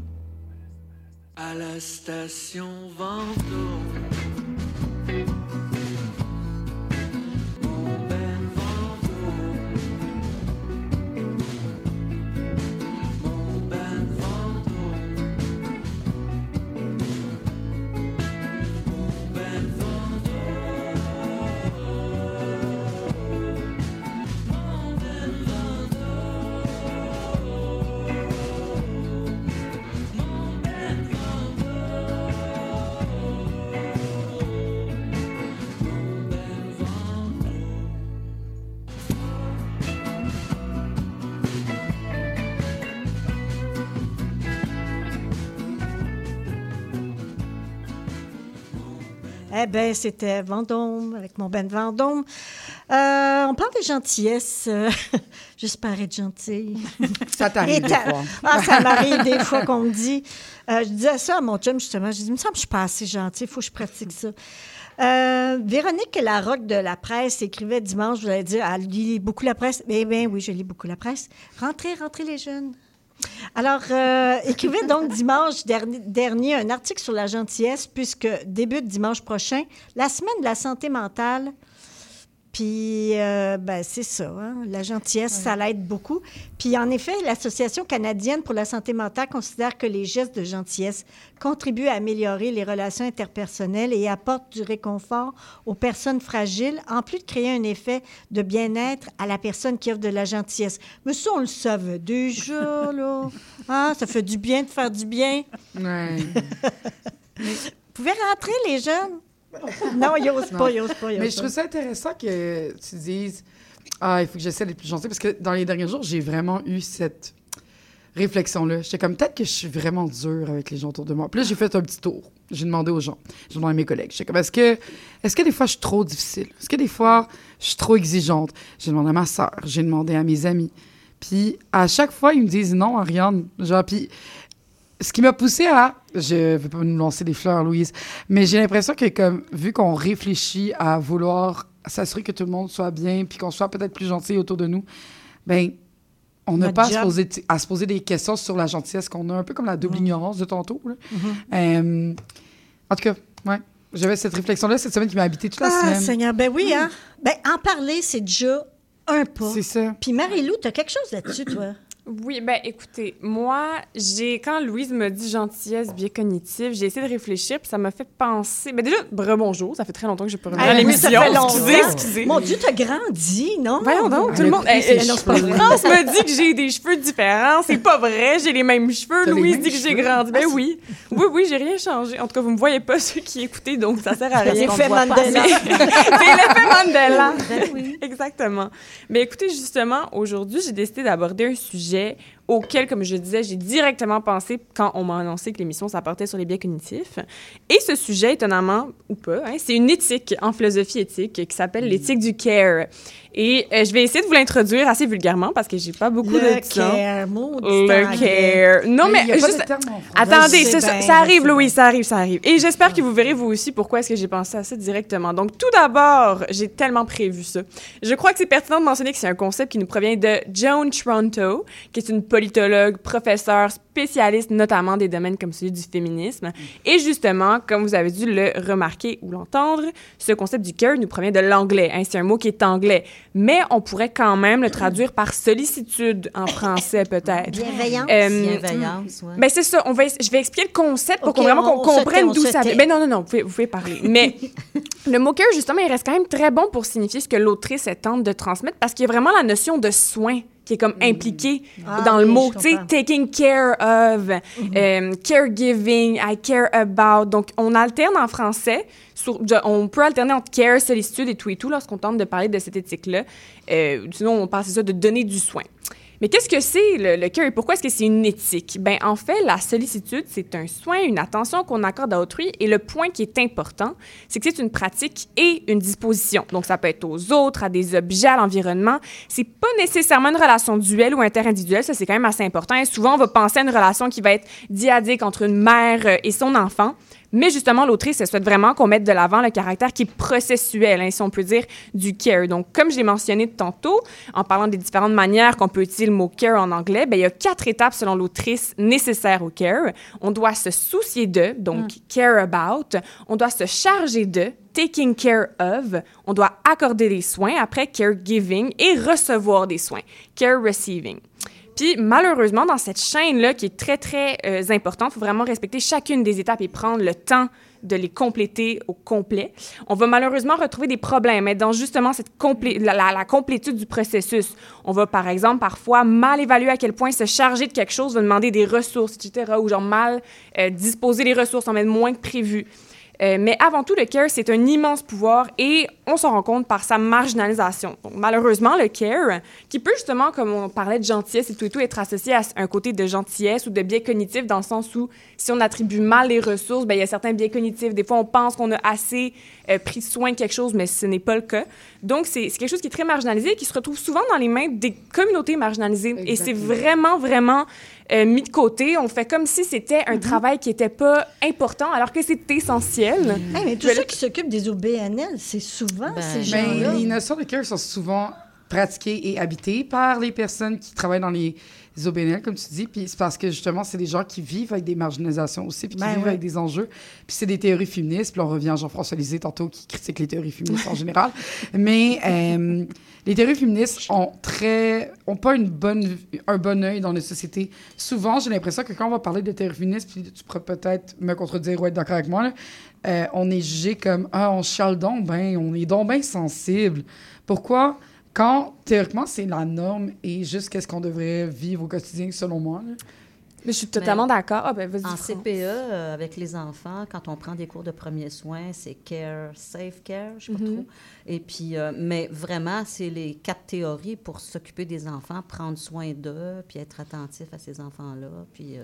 à la station Vendôme. Mon Ben Vendôme. Mon Ben Vendôme. Mon Ben Vendôme. Mon Ben Vendôme. Mon Ben Eh bien, c'était Vendôme, avec mon Ben Vendôme. On parle de gentillesse. J'espère être gentille. Ça t'arrive des fois. Ah, ça m'arrive des fois qu'on me dit. Je disais ça à mon chum, justement. Je dis, il me semble que je suis pas assez gentille. Il faut que je pratique ça. Véronique Larocque de La Presse écrivait dimanche, je voulais dire, elle lit beaucoup la presse. Eh bien, oui, je lis beaucoup la presse. Rentrez les jeunes. Alors, écrivez donc dimanche dernier un article sur la gentillesse, puisque débute dimanche prochain la semaine de la santé mentale. Puis, c'est ça, hein? La gentillesse, ça l'aide beaucoup. Puis, en effet, l'Association canadienne pour la santé mentale considère que les gestes de gentillesse contribuent à améliorer les relations interpersonnelles et apportent du réconfort aux personnes fragiles, en plus de créer un effet de bien-être à la personne qui offre de la gentillesse. Mais ça, on le savait déjà, là. Hein? Ça fait du bien de faire du bien. Ouais. Vous pouvez rentrer, les jeunes? Non, il n'ose pas. Mais je trouve ça intéressant que tu dises « Ah, il faut que j'essaie d'être plus gentille » parce que dans les derniers jours, j'ai vraiment eu cette réflexion-là. J'étais comme, peut-être que je suis vraiment dure avec les gens autour de moi. Puis là, j'ai fait un petit tour. J'ai demandé aux gens. J'ai demandé à mes collègues. J'étais comme, est-ce que des fois, je suis trop difficile? Est-ce que des fois, je suis trop exigeante? J'ai demandé à ma sœur. J'ai demandé à mes amis. Puis à chaque fois, ils me disent « Non, Ariane. » Genre, puis... Ce qui m'a poussée à... Je ne veux pas nous lancer des fleurs, Louise, mais j'ai l'impression que, comme, vu qu'on réfléchit à vouloir s'assurer que tout le monde soit bien puis qu'on soit peut-être plus gentil autour de nous, bien, on n'a pas à se poser des questions sur la gentillesse qu'on a, un peu comme la double ignorance de tantôt. Là. En tout cas, ouais, j'avais cette réflexion-là cette semaine qui m'a habité toute la semaine. Ah, Seigneur, ben oui, hein? Ben, en parler, c'est déjà un pas. C'est ça. Puis Marie-Lou, tu as quelque chose là-dessus, toi? Oui, bien, écoutez, moi, quand Louise me dit gentillesse, biais cognitif, j'ai essayé de réfléchir, puis ça m'a fait penser... Bien, déjà, rebonjour, ça fait très longtemps que je n'ai pas revenu à l'émission. Excusez. Mon Dieu, t'as grandi, non? Voyons donc, tout le monde... France me dit que j'ai des cheveux différents, c'est pas vrai, j'ai les mêmes cheveux. Louise dit que j'ai grandi. Ben oui, j'ai rien changé. En tout cas, vous me voyez pas, ceux qui écoutaient, donc ça sert à rien. L'effet Mandela. C'est l'effet Mandela. Ben oui. Exactement. Mais écoutez, justement, aujourd'hui, j'ai décidé d'aborder un sujet auquel, comme je disais, j'ai directement pensé quand on m'a annoncé que l'émission s'apportait sur les biais cognitifs. Et ce sujet, étonnamment ou pas, c'est une éthique en philosophie éthique qui s'appelle l'éthique du care. Et je vais essayer de vous l'introduire assez vulgairement parce que j'ai pas beaucoup de temps. Le care. Non, mais juste... Attendez, ça arrive, Louis, ça arrive. Et j'espère que vous verrez, vous aussi, pourquoi est-ce que j'ai pensé à ça directement. Donc, tout d'abord, j'ai tellement prévu ça. Je crois que c'est pertinent de mentionner que c'est un concept qui nous provient de Joan Toronto, qui est une politologue, professeure, spécialiste notamment des domaines comme celui du féminisme. Et justement, comme vous avez dû le remarquer ou l'entendre, ce concept du care nous provient de l'anglais. C'est un mot qui est anglais. Mais on pourrait quand même le traduire par sollicitude en français, peut-être. Bienveillance. Bienveillance, ouais. Ben, c'est ça. Je vais expliquer le concept pour qu'on comprenne d'où ça vient. Ben non, vous pouvez parler. Mais le mot care, justement, il reste quand même très bon pour signifier ce que l'autrice tente de transmettre parce qu'il y a vraiment la notion de soin qui est comme impliquée dans le mot, tu sais, taking care of, caregiving, I care about. Donc, on alterne en français, on peut alterner entre care, sollicitude et tout lorsqu'on tente de parler de cette éthique-là. Sinon, on parle, c'est ça, de donner du soin. Mais qu'est-ce que c'est le care et pourquoi est-ce que c'est une éthique? Ben, en fait, la sollicitude, c'est un soin, une attention qu'on accorde à autrui. Et le point qui est important, c'est que c'est une pratique et une disposition. Donc, ça peut être aux autres, à des objets, à l'environnement. C'est pas nécessairement une relation duelle ou interindividuelle. Ça, c'est quand même assez important. Et souvent, on va penser à une relation qui va être dyadique entre une mère et son enfant. Mais justement, l'autrice, elle souhaite vraiment qu'on mette de l'avant le caractère qui est processuel, si on peut dire, du care. Donc, comme je l'ai mentionné tantôt, en parlant des différentes manières qu'on peut utiliser le mot care en anglais, ben, il y a 4 étapes, selon l'autrice, nécessaires au care. On doit se soucier de, donc care about. On doit se charger de, taking care of. On doit accorder des soins, après caregiving, et recevoir des soins, care receiving. Puis, malheureusement, dans cette chaîne-là, qui est très, très importante, il faut vraiment respecter chacune des étapes et prendre le temps de les compléter au complet. On va malheureusement retrouver des problèmes dans justement cette la complétude du processus. On va, par exemple, parfois mal évaluer à quel point se charger de quelque chose va demander des ressources, etc., ou genre mal disposer les ressources, en mettre moins que prévu. Mais avant tout, le care, c'est un immense pouvoir et on s'en rend compte par sa marginalisation. Donc, malheureusement, le care, qui peut justement, comme on parlait de gentillesse et tout, être associé à un côté de gentillesse ou de biais cognitif, dans le sens où si on attribue mal les ressources, ben, il y a certains biais cognitifs. Des fois, on pense qu'on a assez pris soin de quelque chose, mais ce n'est pas le cas. Donc, c'est quelque chose qui est très marginalisé et qui se retrouve souvent dans les mains des communautés marginalisées. Exactement. Et c'est vraiment, vraiment mis de côté. On fait comme si c'était un travail qui n'était pas important, alors que c'est essentiel. Mais tous ceux qui s'occupent des OBNL, c'est souvent ces gens-là. Les notions de care sont souvent pratiquées et habitées par les personnes qui travaillent dans les OBNL, comme tu dis, puis c'est parce que, justement, c'est des gens qui vivent avec des marginalisations aussi, puis qui vivent avec des enjeux. Puis c'est des théories féministes, puis on revient à Jean-François Lisée, tantôt, qui critique les théories féministes en général. Mais les théories féministes ont pas un bon œil dans notre société. Souvent, j'ai l'impression que quand on va parler de théories féministes, puis tu pourrais peut-être me contredire ou être d'accord avec moi, là, on est jugé comme « Ah, on chiale donc ben, on est donc bien sensible. » Pourquoi? Quand, théoriquement, c'est la norme et juste qu'est-ce qu'on devrait vivre au quotidien, selon moi. Là. Mais je suis totalement d'accord. Vas-y, en CPE, avec les enfants, quand on prend des cours de premiers soins, c'est care, safe care, je ne sais pas trop. Et puis, mais vraiment, c'est les 4 théories pour s'occuper des enfants, prendre soin d'eux, puis être attentif à ces enfants-là. Puis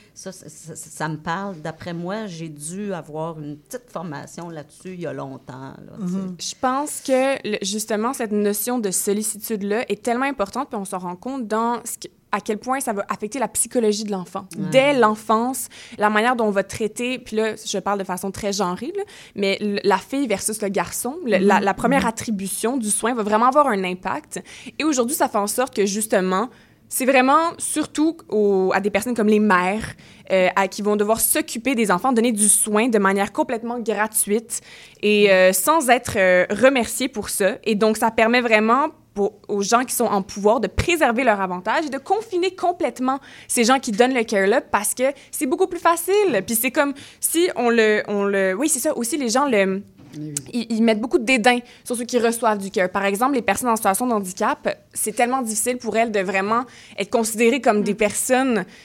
ça me parle. D'après moi, j'ai dû avoir une petite formation là-dessus il y a longtemps. Là, Je pense que, justement, cette notion de sollicitude-là est tellement importante, puis on s'en rend compte dans à quel point ça va affecter la psychologie de l'enfant. Dès l'enfance, la manière dont on va traiter, puis là, je parle de façon très genrée, là, mais la fille versus le garçon, la première attribution du soin va vraiment avoir un impact. Et aujourd'hui, ça fait en sorte que, justement, c'est vraiment surtout à des personnes comme les mères qui vont devoir s'occuper des enfants, donner du soin de manière complètement gratuite et sans être remerciées pour ça. Et donc, ça permet vraiment aux gens qui sont en pouvoir de préserver leur avantage et de confiner complètement ces gens qui donnent le care-là parce que c'est beaucoup plus facile. Puis c'est comme si oui, c'est ça. Aussi, les gens ils mettent beaucoup de dédain sur ceux qui reçoivent du care. Par exemple, les personnes en situation de handicap, c'est tellement difficile pour elles de vraiment être considérées comme des personnes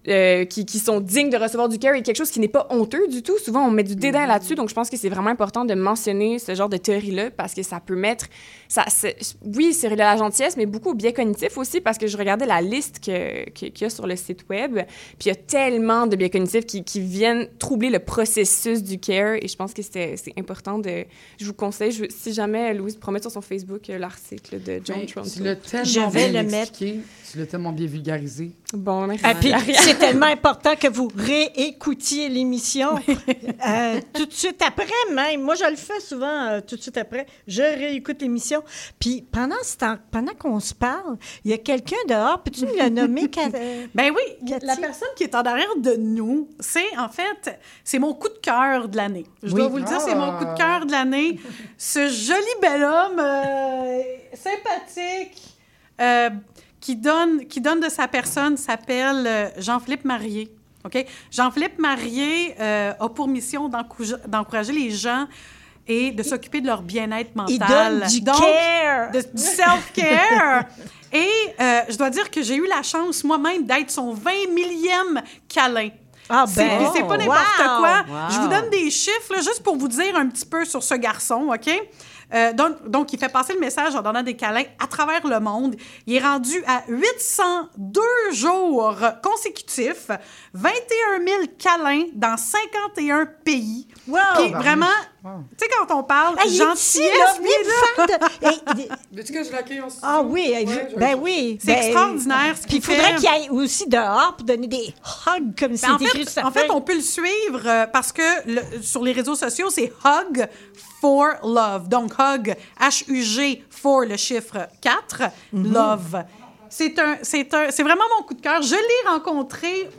qui sont dignes de recevoir du care et quelque chose qui n'est pas honteux du tout. Souvent, on met du dédain là-dessus, donc je pense que c'est vraiment important de mentionner ce genre de théorie-là parce que ça peut mettre... oui, c'est relié à la gentillesse, mais beaucoup au biais cognitif aussi parce que je regardais la liste qu'il y a sur le site web, puis il y a tellement de biais cognitifs qui viennent troubler le processus du care et je pense que c'est important de... Je vous conseille, si jamais Louise pourra mettre sur son Facebook l'article de John Trump. Je vais le mettre. Tu l'as tellement bien vulgarisé. Bon, merci. Et puis, c'est tellement important que vous réécoutiez l'émission tout de suite après même. Moi, je le fais souvent tout de suite après. Je réécoute l'émission. Puis, pendant qu'on se parle, il y a quelqu'un dehors. Peux-tu nous le nommer? Ben oui, la personne qui est en arrière de nous, c'est mon coup de cœur de l'année. Je dois vous le dire, c'est mon coup de cœur de l'année. Ce joli bel homme sympathique qui donne de sa personne s'appelle Jean-Philippe Marié. OK? Jean-Philippe Marié a pour mission d'encourager les gens et de s'occuper de leur bien-être mental. Il donne du care! Du self-care! Et je dois dire que j'ai eu la chance moi-même d'être son 20 millième câlin. Ah c'est pas n'importe quoi. Wow. Je vous donne des chiffres là, juste pour vous dire un petit peu sur ce garçon, OK? Donc, il fait passer le message en donnant des câlins à travers le monde. Il est rendu à 802 jours consécutifs, 21 000 câlins dans 51 pays. Wow! Puis vraiment, tu sais, quand on parle gentillesse... Veux-tu que je l'accueille aussi? Ah oui, oui. C'est extraordinaire. Puis il faudrait qu'il aille aussi dehors pour donner des hugs comme c'est écrit sur sa En fait, on peut le suivre parce que sur les réseaux sociaux, c'est Hug for Love. Donc, Hug, H-U-G, for le chiffre 4, Love. C'est vraiment mon coup de cœur. Je l'ai rencontré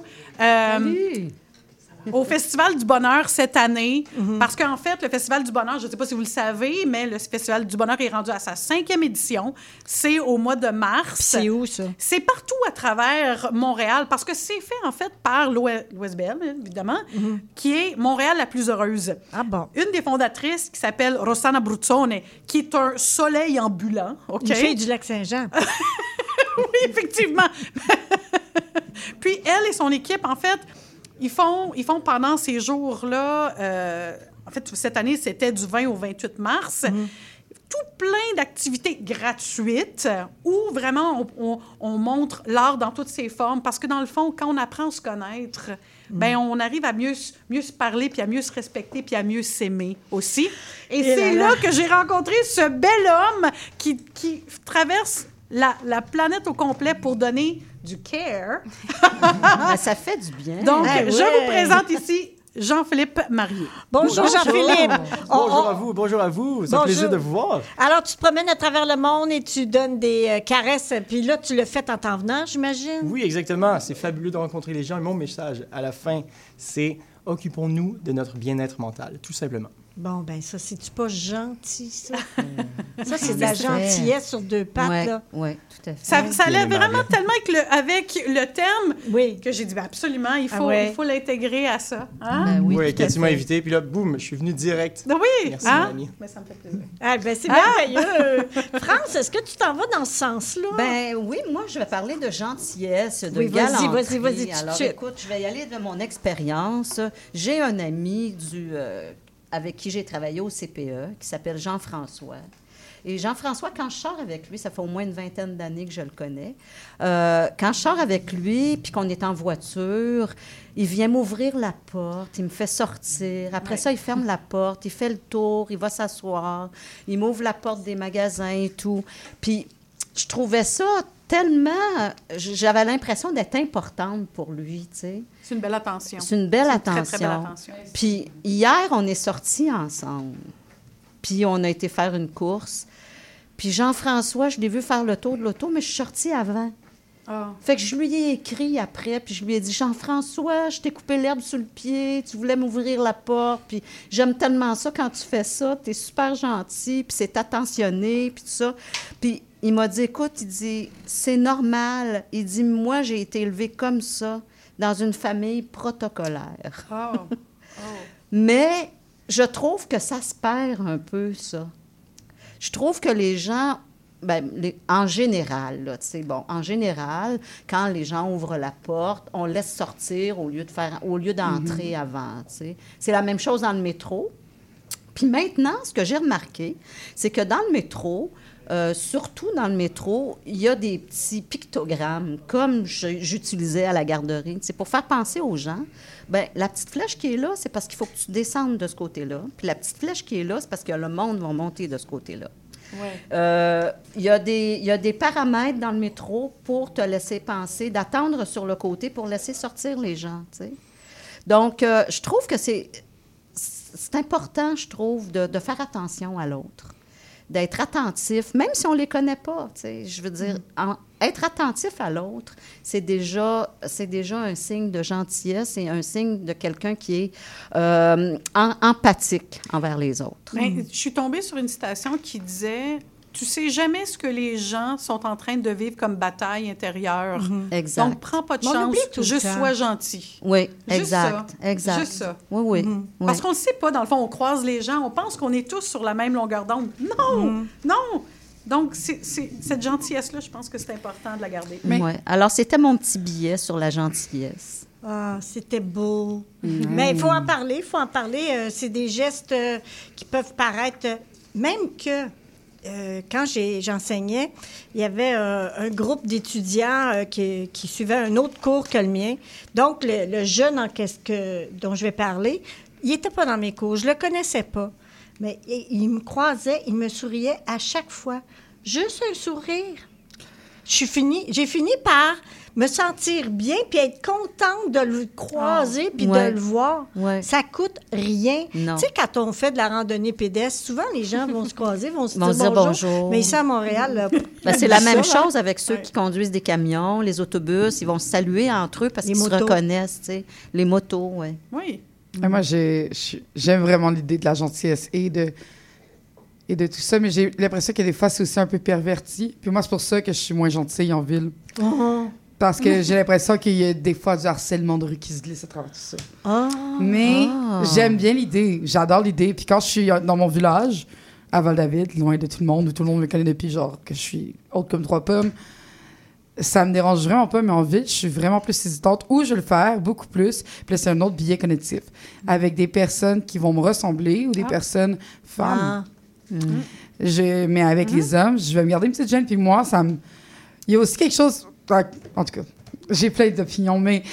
au Festival du Bonheur cette année, parce qu'en fait, le Festival du Bonheur, je ne sais pas si vous le savez, mais le Festival du Bonheur est rendu à sa 5e édition. C'est au mois de mars. Puis c'est où, ça? C'est partout à travers Montréal, parce que c'est fait, en fait, par l'OSBL, évidemment, qui est Montréal la plus heureuse. Ah bon? Une des fondatrices, qui s'appelle Rossana Bruzzone, qui est un soleil ambulant. Okay? Une fille du Lac-Saint-Jean. Oui, effectivement. Puis elle et son équipe, en fait, ils font pendant ces jours-là, en fait, cette année, c'était du 20 au 28 mars, tout plein d'activités gratuites où vraiment on montre l'art dans toutes ses formes. Parce que dans le fond, quand on apprend à se connaître, ben on arrive à mieux se parler, puis à mieux se respecter, puis à mieux s'aimer aussi. Et c'est là que j'ai rencontré ce bel homme qui traverse la planète au complet pour donner du care. Ça fait du bien. Donc, je vous présente ici Jean-Philippe Marié. Bonjour Jean-Philippe. Bonjour à vous. C'est un plaisir de vous voir. Alors, tu te promènes à travers le monde et tu donnes des caresses, puis là, tu le fais en t'en venant, j'imagine? Oui, exactement. C'est fabuleux de rencontrer les gens. Et mon message, à la fin, c'est « Occupons-nous de notre bien-être mental », tout simplement. Bon, ben ça, c'est-tu pas gentil, ça? Ça, c'est de la gentillesse sur deux pattes, là. Oui, tout à fait. Ça allait vraiment tellement avec le thème que j'ai dit, ben absolument, il faut l'intégrer à ça. Hein? Oui, Cathy m'a invité, puis là, boum, je suis venu direct. Oui, merci, mon ami. Ben, ça me fait plaisir. Ben, c'est merveilleux. France, est-ce que tu t'en vas dans ce sens-là? Ben oui, moi, je vais parler de gentillesse, de galanterie. Vas-y, Alors, écoute, je vais y aller de mon expérience. J'ai un ami avec qui j'ai travaillé au CPE, qui s'appelle Jean-François. Et Jean-François, quand je sors avec lui, ça fait au moins une vingtaine d'années que je le connais, quand je sors avec lui, puis qu'on est en voiture, il vient m'ouvrir la porte, il me fait sortir. Après ça, il ferme la porte, il fait le tour, il va s'asseoir, il m'ouvre la porte des magasins et tout. Puis je trouvais ça tellement... J'avais l'impression d'être importante pour lui, tu sais. C'est une belle attention. C'est une belle attention. Très, très belle attention. Puis hier, on est sortis ensemble. Puis on a été faire une course. Puis Jean-François, je l'ai vu faire le tour de l'auto, mais je suis sortie avant. Fait que je lui ai écrit après, puis je lui ai dit « Jean-François, je t'ai coupé l'herbe sur le pied, tu voulais m'ouvrir la porte, puis j'aime tellement ça quand tu fais ça, t'es super gentil, puis c'est attentionné, puis tout ça. » Puis il m'a dit « Écoute, il dit, c'est normal. Il dit, moi, j'ai été élevée comme ça, dans une famille protocolaire. Mais je trouve que ça se perd un peu, ça. Je trouve que les gens en général, là, tu sais, en général, quand les gens ouvrent la porte, on laisse sortir au lieu d'entrer avant, tu sais. C'est la même chose dans le métro. Puis maintenant, ce que j'ai remarqué, c'est que dans le métro, surtout dans le métro, il y a des petits pictogrammes, comme j'utilisais à la garderie. C'est pour faire penser aux gens, la petite flèche qui est là, c'est parce qu'il faut que tu descendes de ce côté-là. Puis la petite flèche qui est là, c'est parce que le monde va monter de ce côté-là. Ouais. Il y a des paramètres dans le métro pour te laisser penser, d'attendre sur le côté pour laisser sortir les gens, tu sais. Donc, je trouve que c'est important, je trouve, de faire attention à l'autre, d'être attentif, même si on ne les connaît pas, tu sais. Je veux dire, être attentif à l'autre, c'est déjà un signe de gentillesse et un signe de quelqu'un qui est empathique envers les autres. Je suis tombée sur une citation qui disait... Tu sais jamais ce que les gens sont en train de vivre comme bataille intérieure. Exact. Donc, prends pas de chance, juste sois gentil. Oui, juste exact. Juste ça. Oui. Parce qu'on ne sait pas, dans le fond, on croise les gens, on pense qu'on est tous sur la même longueur d'onde. Non, non. Donc, cette gentillesse-là, je pense que c'est important de la garder. Oui. Alors, c'était mon petit billet sur la gentillesse. Ah, c'était beau. Mais il faut en parler, c'est des gestes qui peuvent paraître, même que... quand j'enseignais, il y avait un groupe d'étudiants qui suivaient un autre cours que le mien. Donc, le jeune dont je vais parler, il n'était pas dans mes cours. Je ne le connaissais pas. Mais il me croisait, il me souriait à chaque fois. Juste un sourire. J'ai fini par me sentir bien puis être contente de le croiser puis de le voir. Ça coûte rien. Tu sais, quand on fait de la randonnée pédestre, souvent, les gens vont se croiser, vont se dire bonjour. Mais ici, à Montréal... c'est la même chose avec ceux qui conduisent des camions, les autobus. Ils vont se saluer entre eux parce qu'ils se reconnaissent, tu sais. Les motos, Oui. Moi, j'aime vraiment l'idée de la gentillesse et de tout ça, mais j'ai l'impression que des fois, c'est aussi un peu perverti. Puis moi, c'est pour ça que je suis moins gentille en ville. Parce que j'ai l'impression qu'il y a des fois du harcèlement de rue qui se glisse à travers tout ça. Mais j'aime bien l'idée. J'adore l'idée. Puis quand je suis dans mon village, à Val-David, loin de tout le monde, où tout le monde me connaît depuis genre que je suis haute comme 3 pommes, ça me dérange vraiment pas, mais en ville, je suis vraiment plus hésitante. Ou je vais le faire beaucoup plus. Puis là, c'est un autre biais cognitif. Avec des personnes qui vont me ressembler ou des personnes femmes. Mais avec les hommes, je vais me garder une petite gêne. Puis moi, il y a aussi quelque chose... En tout cas, j'ai plein d'opinions, mais...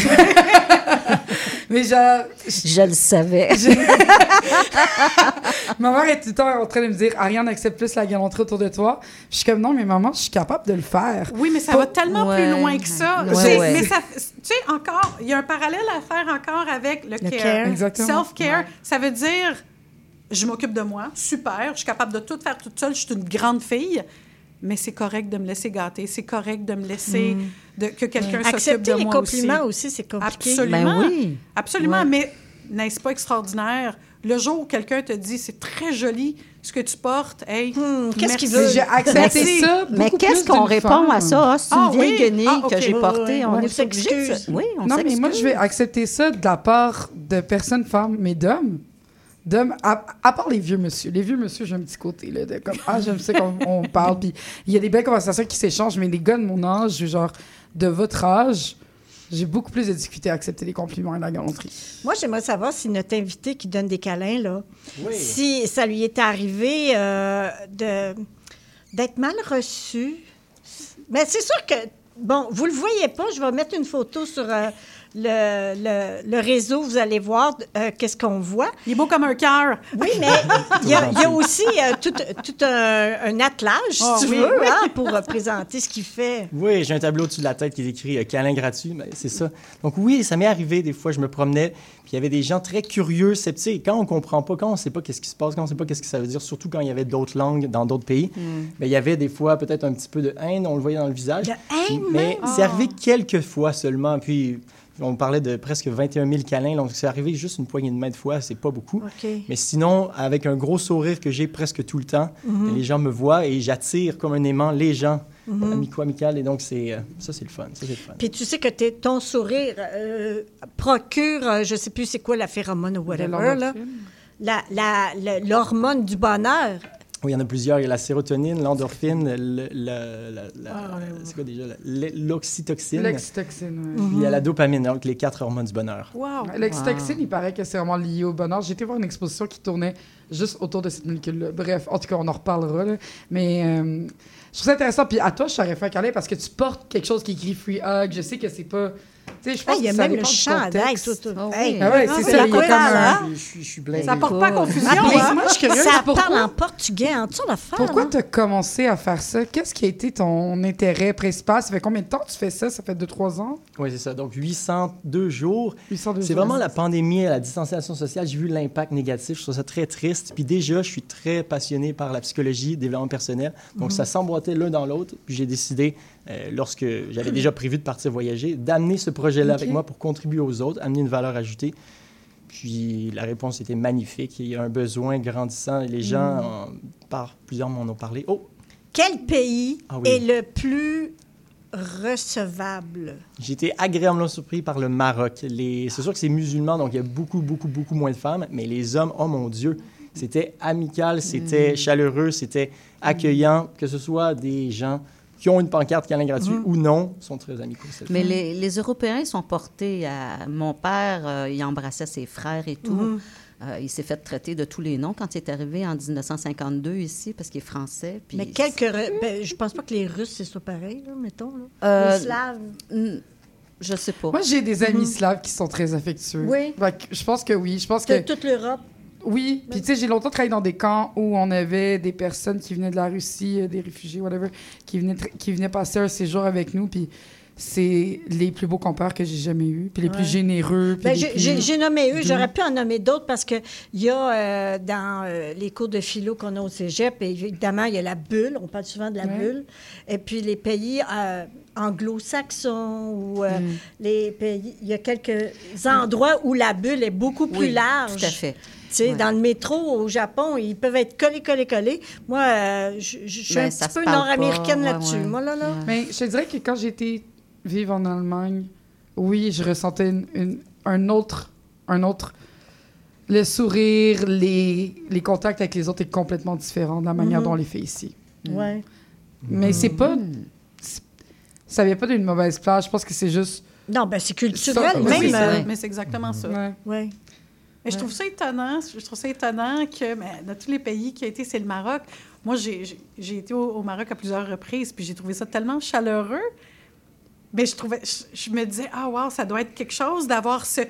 mais je le savais. Ma mère est tout le temps en train de me dire « Ariane, accepte plus la galanterie autour de toi. » Je suis comme « Non, mais maman, je suis capable de le faire. » Oui, mais ça va tellement plus loin que ça. Mais ça, tu sais, encore, il y a un parallèle à faire encore avec le care. Self-care, ça veut dire... Je m'occupe de moi, super, je suis capable de tout faire toute seule, je suis une grande fille, mais c'est correct de me laisser gâter, c'est correct de me laisser, que quelqu'un s'occupe de moi aussi. Accepter les compliments aussi, c'est compliqué. Absolument, absolument, mais n'est-ce pas extraordinaire? Le jour où quelqu'un te dit, c'est très joli ce que tu portes, qu'est-ce qu'il veut? J'ai accepté ça. Mais qu'est-ce qu'on répond à ça? C'est une vieille guenille que j'ai portée. On est s'excuse. Oui, on s'excuse. Non, mais moi, je vais accepter ça de la part de personnes femmes, mais d'hommes. À part les vieux monsieur. Les vieux monsieur, j'ai un petit côté, là, de comme, j'aime ça quand on parle, puis il y a des belles conversations qui s'échangent, mais les gars de mon âge, genre, de votre âge, j'ai beaucoup plus de difficulté à accepter les compliments et la galanterie. Moi, j'aimerais savoir si notre invité qui donne des câlins, là, si ça lui était arrivé d'être mal reçu. Mais c'est sûr que, bon, vous le voyez pas, je vais mettre une photo sur... Le réseau, vous allez voir qu'est-ce qu'on voit. Il est beau comme un cœur. Oui, mais il y a aussi tout un attelage, si tu veux, pour présenter ce qu'il fait. Oui, j'ai un tableau au-dessus de la tête qui est écrit « câlin gratuit », c'est ça. Donc oui, ça m'est arrivé des fois, je me promenais, puis il y avait des gens très curieux, sceptiques. Quand on ne comprend pas, quand on ne sait pas qu'est-ce qui se passe, quand on ne sait pas qu'est-ce que ça veut dire, surtout quand il y avait d'autres langues dans d'autres pays, mais il y avait des fois peut-être un petit peu de haine, on le voyait dans le visage. De haine, mais c'est arrivé quelques fois seulement, puis... On parlait de presque 21 000 câlins, donc c'est arrivé juste une poignée de main de fois, c'est pas beaucoup. Mais sinon, avec un gros sourire que j'ai presque tout le temps, les gens me voient et j'attire comme un aimant les gens, amical, et donc ça, c'est le fun. Puis tu sais que ton sourire procure, je sais plus c'est quoi la phéromone ou whatever, là, l'hormone du bonheur. Oui, il y en a plusieurs. Il y a la sérotonine, l'endorphine, c'est quoi déjà? L'oxytocine. L'oxytocine, oui. Puis il y a la dopamine, donc les 4 hormones du bonheur. Wow. L'oxytocine, il paraît que c'est vraiment lié au bonheur. J'ai été voir une exposition qui tournait juste autour de cette molécule-là. Bref, en tout cas, on en reparlera. Là. Mais je trouve ça intéressant. Puis à toi, je t'aurais fait un câlin parce que tu portes quelque chose qui écrit Free Hug. Je sais que c'est pas... Je pense il y a que ça même le chandail. c'est ça. Je suis blindé. Ça porte pas confusion. Moi, je suis curieuse. Ça parle en portugais, en dessous l'affaire. Pourquoi tu as commencé à faire ça? Qu'est-ce qui a été ton intérêt principal? Ça fait combien de temps que tu fais ça? Ça fait 2-3 ans? Oui, c'est ça. Donc, 802 jours. 802 c'est jours. vraiment la pandémie et la distanciation sociale. J'ai vu l'impact négatif. Je trouve ça très triste. Puis déjà, je suis très passionné par la psychologie, développement personnel. Donc, ça s'emboîtait l'un dans l'autre. Puis j'ai décidé, lorsque j'avais déjà prévu de partir voyager, d'amener ce projet-là avec moi pour contribuer aux autres, amener une valeur ajoutée. Puis la réponse était magnifique. Il y a un besoin grandissant et les gens, plusieurs m'en ont parlé. Oh! Quel pays est le plus recevable? J'ai été agréablement surpris par le Maroc. C'est sûr que c'est musulman, donc il y a beaucoup moins de femmes, mais les hommes, oh mon Dieu, c'était amical, c'était chaleureux, c'était accueillant, que ce soit des gens qui ont une pancarte câlin gratuit ou non, sont très amicaux. Mais les Européens sont portés à... Mon père, il embrassait ses frères et tout. Il s'est fait traiter de tous les noms quand il est arrivé en 1952 ici, parce qu'il est français. Puis... Mais je pense pas que les Russes, c'est ça pareil, là, mettons. Là. Les Slaves... Je sais pas. Moi, j'ai des amis slaves qui sont très affectueux. Oui. Je pense que oui. Je pense de que... toute l'Europe. Oui, puis tu sais, j'ai longtemps travaillé dans des camps où on avait des personnes qui venaient de la Russie, des réfugiés, whatever, qui venaient passer un séjour avec nous, puis c'est les plus beaux campeurs que j'ai jamais eus, puis les plus généreux. Puis j'ai nommé eux, j'aurais pu en nommer d'autres parce qu'il y a dans les cours de philo qu'on a au cégep, évidemment, il y a la bulle, on parle souvent de la bulle, et puis les pays anglo-saxons ou les pays, il y a quelques endroits où la bulle est beaucoup plus large. Tout à fait. Dans le métro, au Japon, ils peuvent être collés. Moi, je suis un petit peu nord-américaine là-dessus. Moi, là. Mais je te dirais que quand j'étais vivre en Allemagne, oui, je ressentais un autre... Le sourire, les contacts avec les autres est complètement différent de la manière dont on les fait ici. Ouais. Mais c'est pas... Ça vient pas d'une mauvaise place. Je pense que c'est juste... Non, c'est culturel, même. Mais c'est exactement ça. Ouais. Mais je trouve ça étonnant. Que dans tous les pays qui a été, c'est le Maroc. Moi, j'ai été au Maroc à plusieurs reprises, puis j'ai trouvé ça tellement chaleureux. Mais je me disais, wow, ça doit être quelque chose d'avoir ce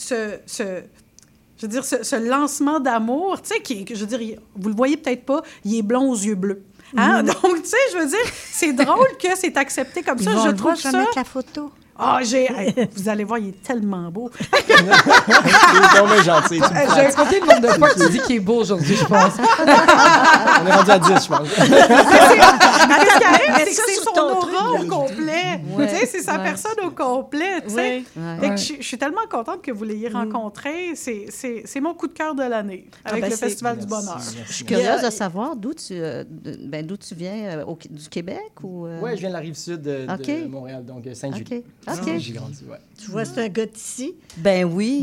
lancement d'amour, tu sais, je veux dire, vous le voyez peut-être pas, il est blond aux yeux bleus. Hein? Donc, tu sais, je veux dire, c'est drôle que c'est accepté comme ça. Je trouve ça. Je vais mettre la photo. Vous allez voir, il est tellement beau. Il est vraiment gentil. J'ai compté le nombre de fois que tu dis qu'il est beau aujourd'hui, je pense. On est rendu à 10, je pense. Ce qui arrive, c'est que c'est son aura au complet. Tu sais, c'est sa personne au complet. Tu sais. Je suis tellement contente que vous l'ayez rencontré. C'est mon coup de cœur de l'année avec le Festival du Bonheur. Je suis curieuse de savoir d'où tu viens, du Québec ou... Oui, je viens de la Rive-Sud de Montréal, donc Sainte-Julie. OK. J'ai grandi, Tu vois, c'est un gars d'ici. Ben oui.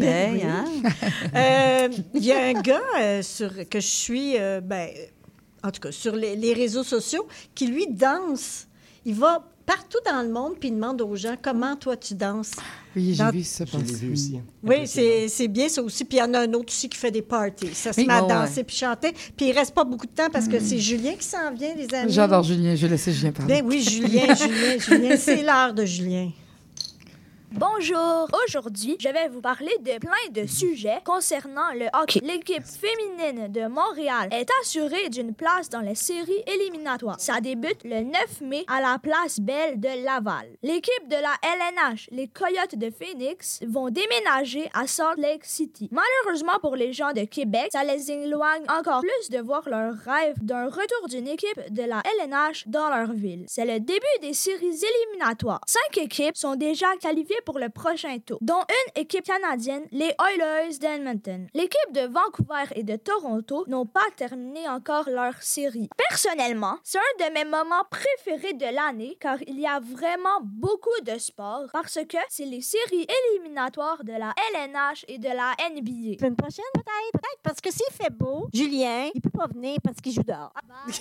Il y a un gars que je suis, en tout cas, sur les réseaux sociaux, qui, lui, danse. Il va partout dans le monde puis il demande aux gens comment toi tu danses. Oui, j'ai vu ça. Je l'ai vu aussi. Oui, c'est bien ça aussi. Puis il y en a un autre aussi qui fait des parties. Ça se met à danser puis chanter. Puis il reste pas beaucoup de temps parce que c'est Julien qui s'en vient, les amis. J'adore Julien. Je vais laisser Julien parler. Ben oui, Julien. C'est l'heure de Julien. Bonjour! Aujourd'hui, je vais vous parler de plein de sujets concernant le hockey. L'équipe féminine de Montréal est assurée d'une place dans les séries éliminatoires. Ça débute le 9 mai à la place Belle de Laval. L'équipe de la LNH, les Coyotes de Phoenix, vont déménager à Salt Lake City. Malheureusement pour les gens de Québec, ça les éloigne encore plus de voir leur rêve d'un retour d'une équipe de la LNH dans leur ville. C'est le début des séries éliminatoires. 5 équipes sont déjà qualifiées pour le prochain tour, dont une équipe canadienne, les Oilers d'Edmonton. L'équipe de Vancouver et de Toronto n'ont pas terminé encore leur série. Personnellement, c'est un de mes moments préférés de l'année car il y a vraiment beaucoup de sport parce que c'est les séries éliminatoires de la LNH et de la NBA. La semaine prochaine, peut-être, parce que s'il fait beau, Julien, il peut pas venir parce qu'il joue dehors.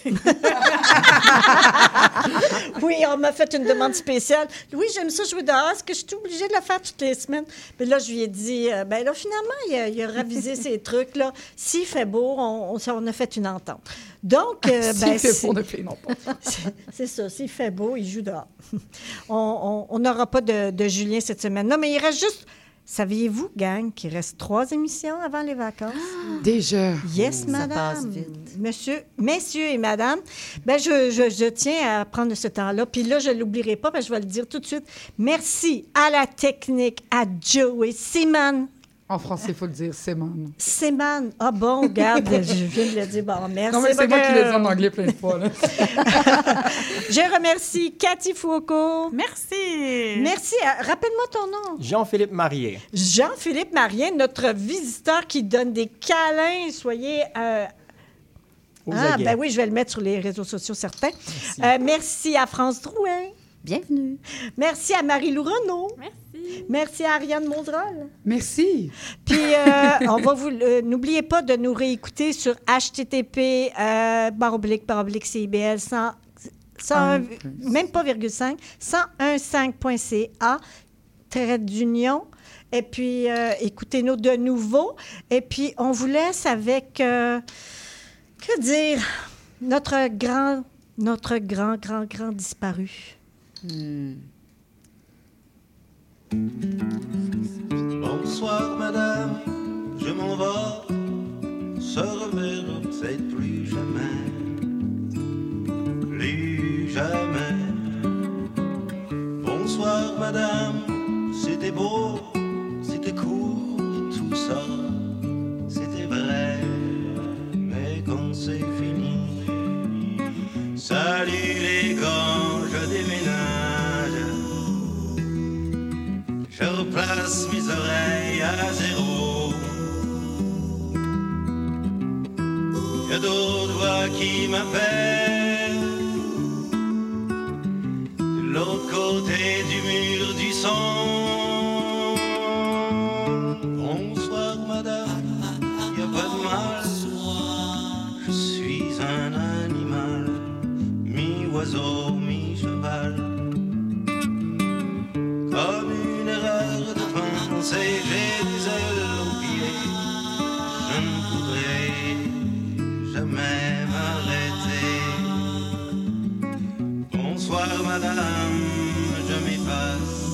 Oui, on m'a fait une demande spéciale. Oui, j'aime ça jouer dehors. Est-ce que je suis obligée de le faire toutes les semaines? Mais là, je lui ai dit, ben là, finalement, il a ravisé ces trucs, là. S'il fait beau, on a fait une entente. Donc, s'il fait beau, on a fait une entente. C'est ça. S'il fait beau, il joue dehors. On n'aura pas de Julien cette semaine. Non, mais il reste juste... Saviez-vous, gang, qu'il reste 3 émissions avant les vacances? Déjà. Yes, madame. Ça passe vite. Messieurs et madame, ben je tiens à prendre ce temps-là. Puis là, je ne l'oublierai pas, parce que je vais le dire tout de suite. Merci à la technique, à Joey Seaman. En français, il faut le dire, Seaman. Seaman. Ah bon, regarde, je viens de le dire. Bon, merci. Non, mais c'est moi qui l'ai dit en anglais plein de fois. Là. Je remercie Cathy Foucault. Merci. Merci. Rappelle-moi ton nom. Jean-Philippe Marier. Jean-Philippe Marier, notre visiteur qui donne des câlins. Soyez... ben oui, je vais le mettre sur les réseaux sociaux, certains. Merci à France Drouin. Bienvenue. Merci à Marie-Lou Renaud. Merci. Merci à Ariane Mondrol. Merci. Puis, on va n'oubliez pas de nous réécouter sur http://CIBL 101, même pas ,5, 1015.ca, /d'union. Et puis, écoutez-nous de nouveau. Et puis, on vous laisse avec, que dire, notre grand disparu. Bonsoir madame, je m'en vais, se reverra peut-être plus jamais, plus jamais. Bonsoir madame, c'était beau, c'était court, tout ça, c'était vrai, mais quand c'est fini, salut les gars, je déménage. Je replace mes oreilles à zéro. Y a d'autres voix qui m'appellent de l'autre côté du mur du son. Bonsoir madame, y a pas de mal. Je suis un animal, mi-oiseau, mi-cheval. Comme une erreur de pensée, j'ai des ailes aux pieds. Je ne voudrais jamais m'arrêter. Bonsoir madame, je m'efface.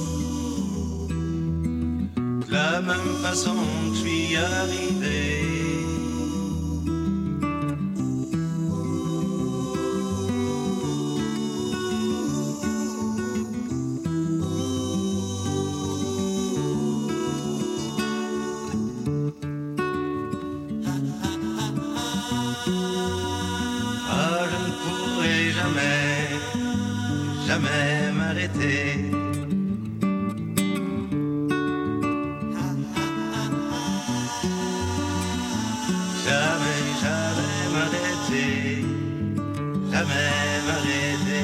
De la même façon que je suis arrivé. Jamais m'arrêter. Jamais m'arrêter. Jamais m'arrêter.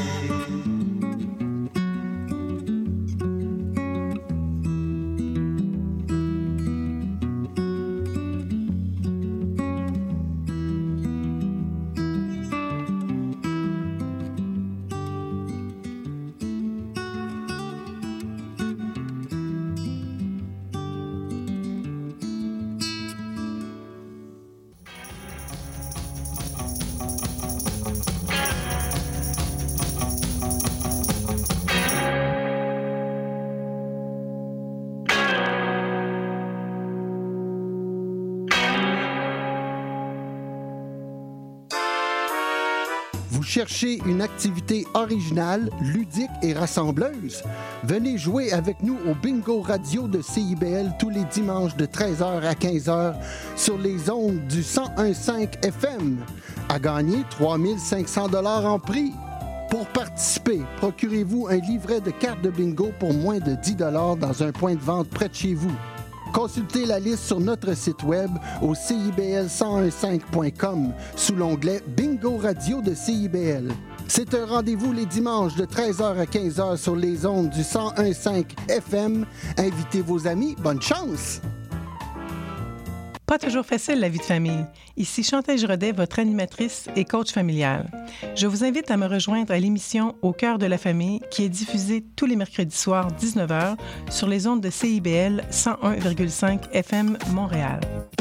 Cherchez une activité originale, ludique et rassembleuse? Venez jouer avec nous au Bingo Radio de CIBL tous les dimanches de 13h à 15h sur les ondes du 101.5 FM. À gagner 3 500 $ en prix. Pour participer, procurez-vous un livret de cartes de bingo pour moins de 10 $ dans un point de vente près de chez vous. Consultez la liste sur notre site web au CIBL1015.com sous l'onglet Bingo Radio de CIBL. C'est un rendez-vous les dimanches de 13h à 15h sur les ondes du 101.5 FM. Invitez vos amis. Bonne chance! Pas toujours facile, la vie de famille. Ici Chantal Giraudet, votre animatrice et coach familial. Je vous invite à me rejoindre à l'émission Au cœur de la famille qui est diffusée tous les mercredis soirs 19h sur les ondes de CIBL 101,5 FM Montréal.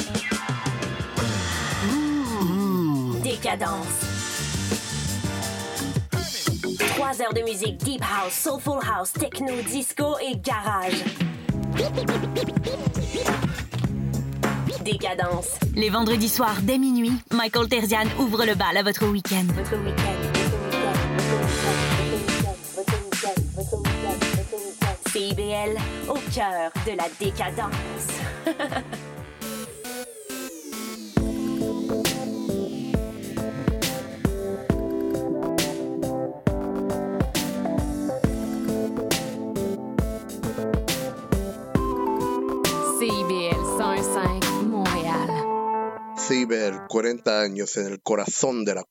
Décadence. 3 heures de musique deep house, soulful house, techno, disco et garage. Décadence. Les vendredis soirs dès minuit, Michael Terzian ouvre le bal à votre week-end. CIBL, au cœur de la décadence. CIBL 101.5 Montréal. CIBL, 40 años en el corazón de la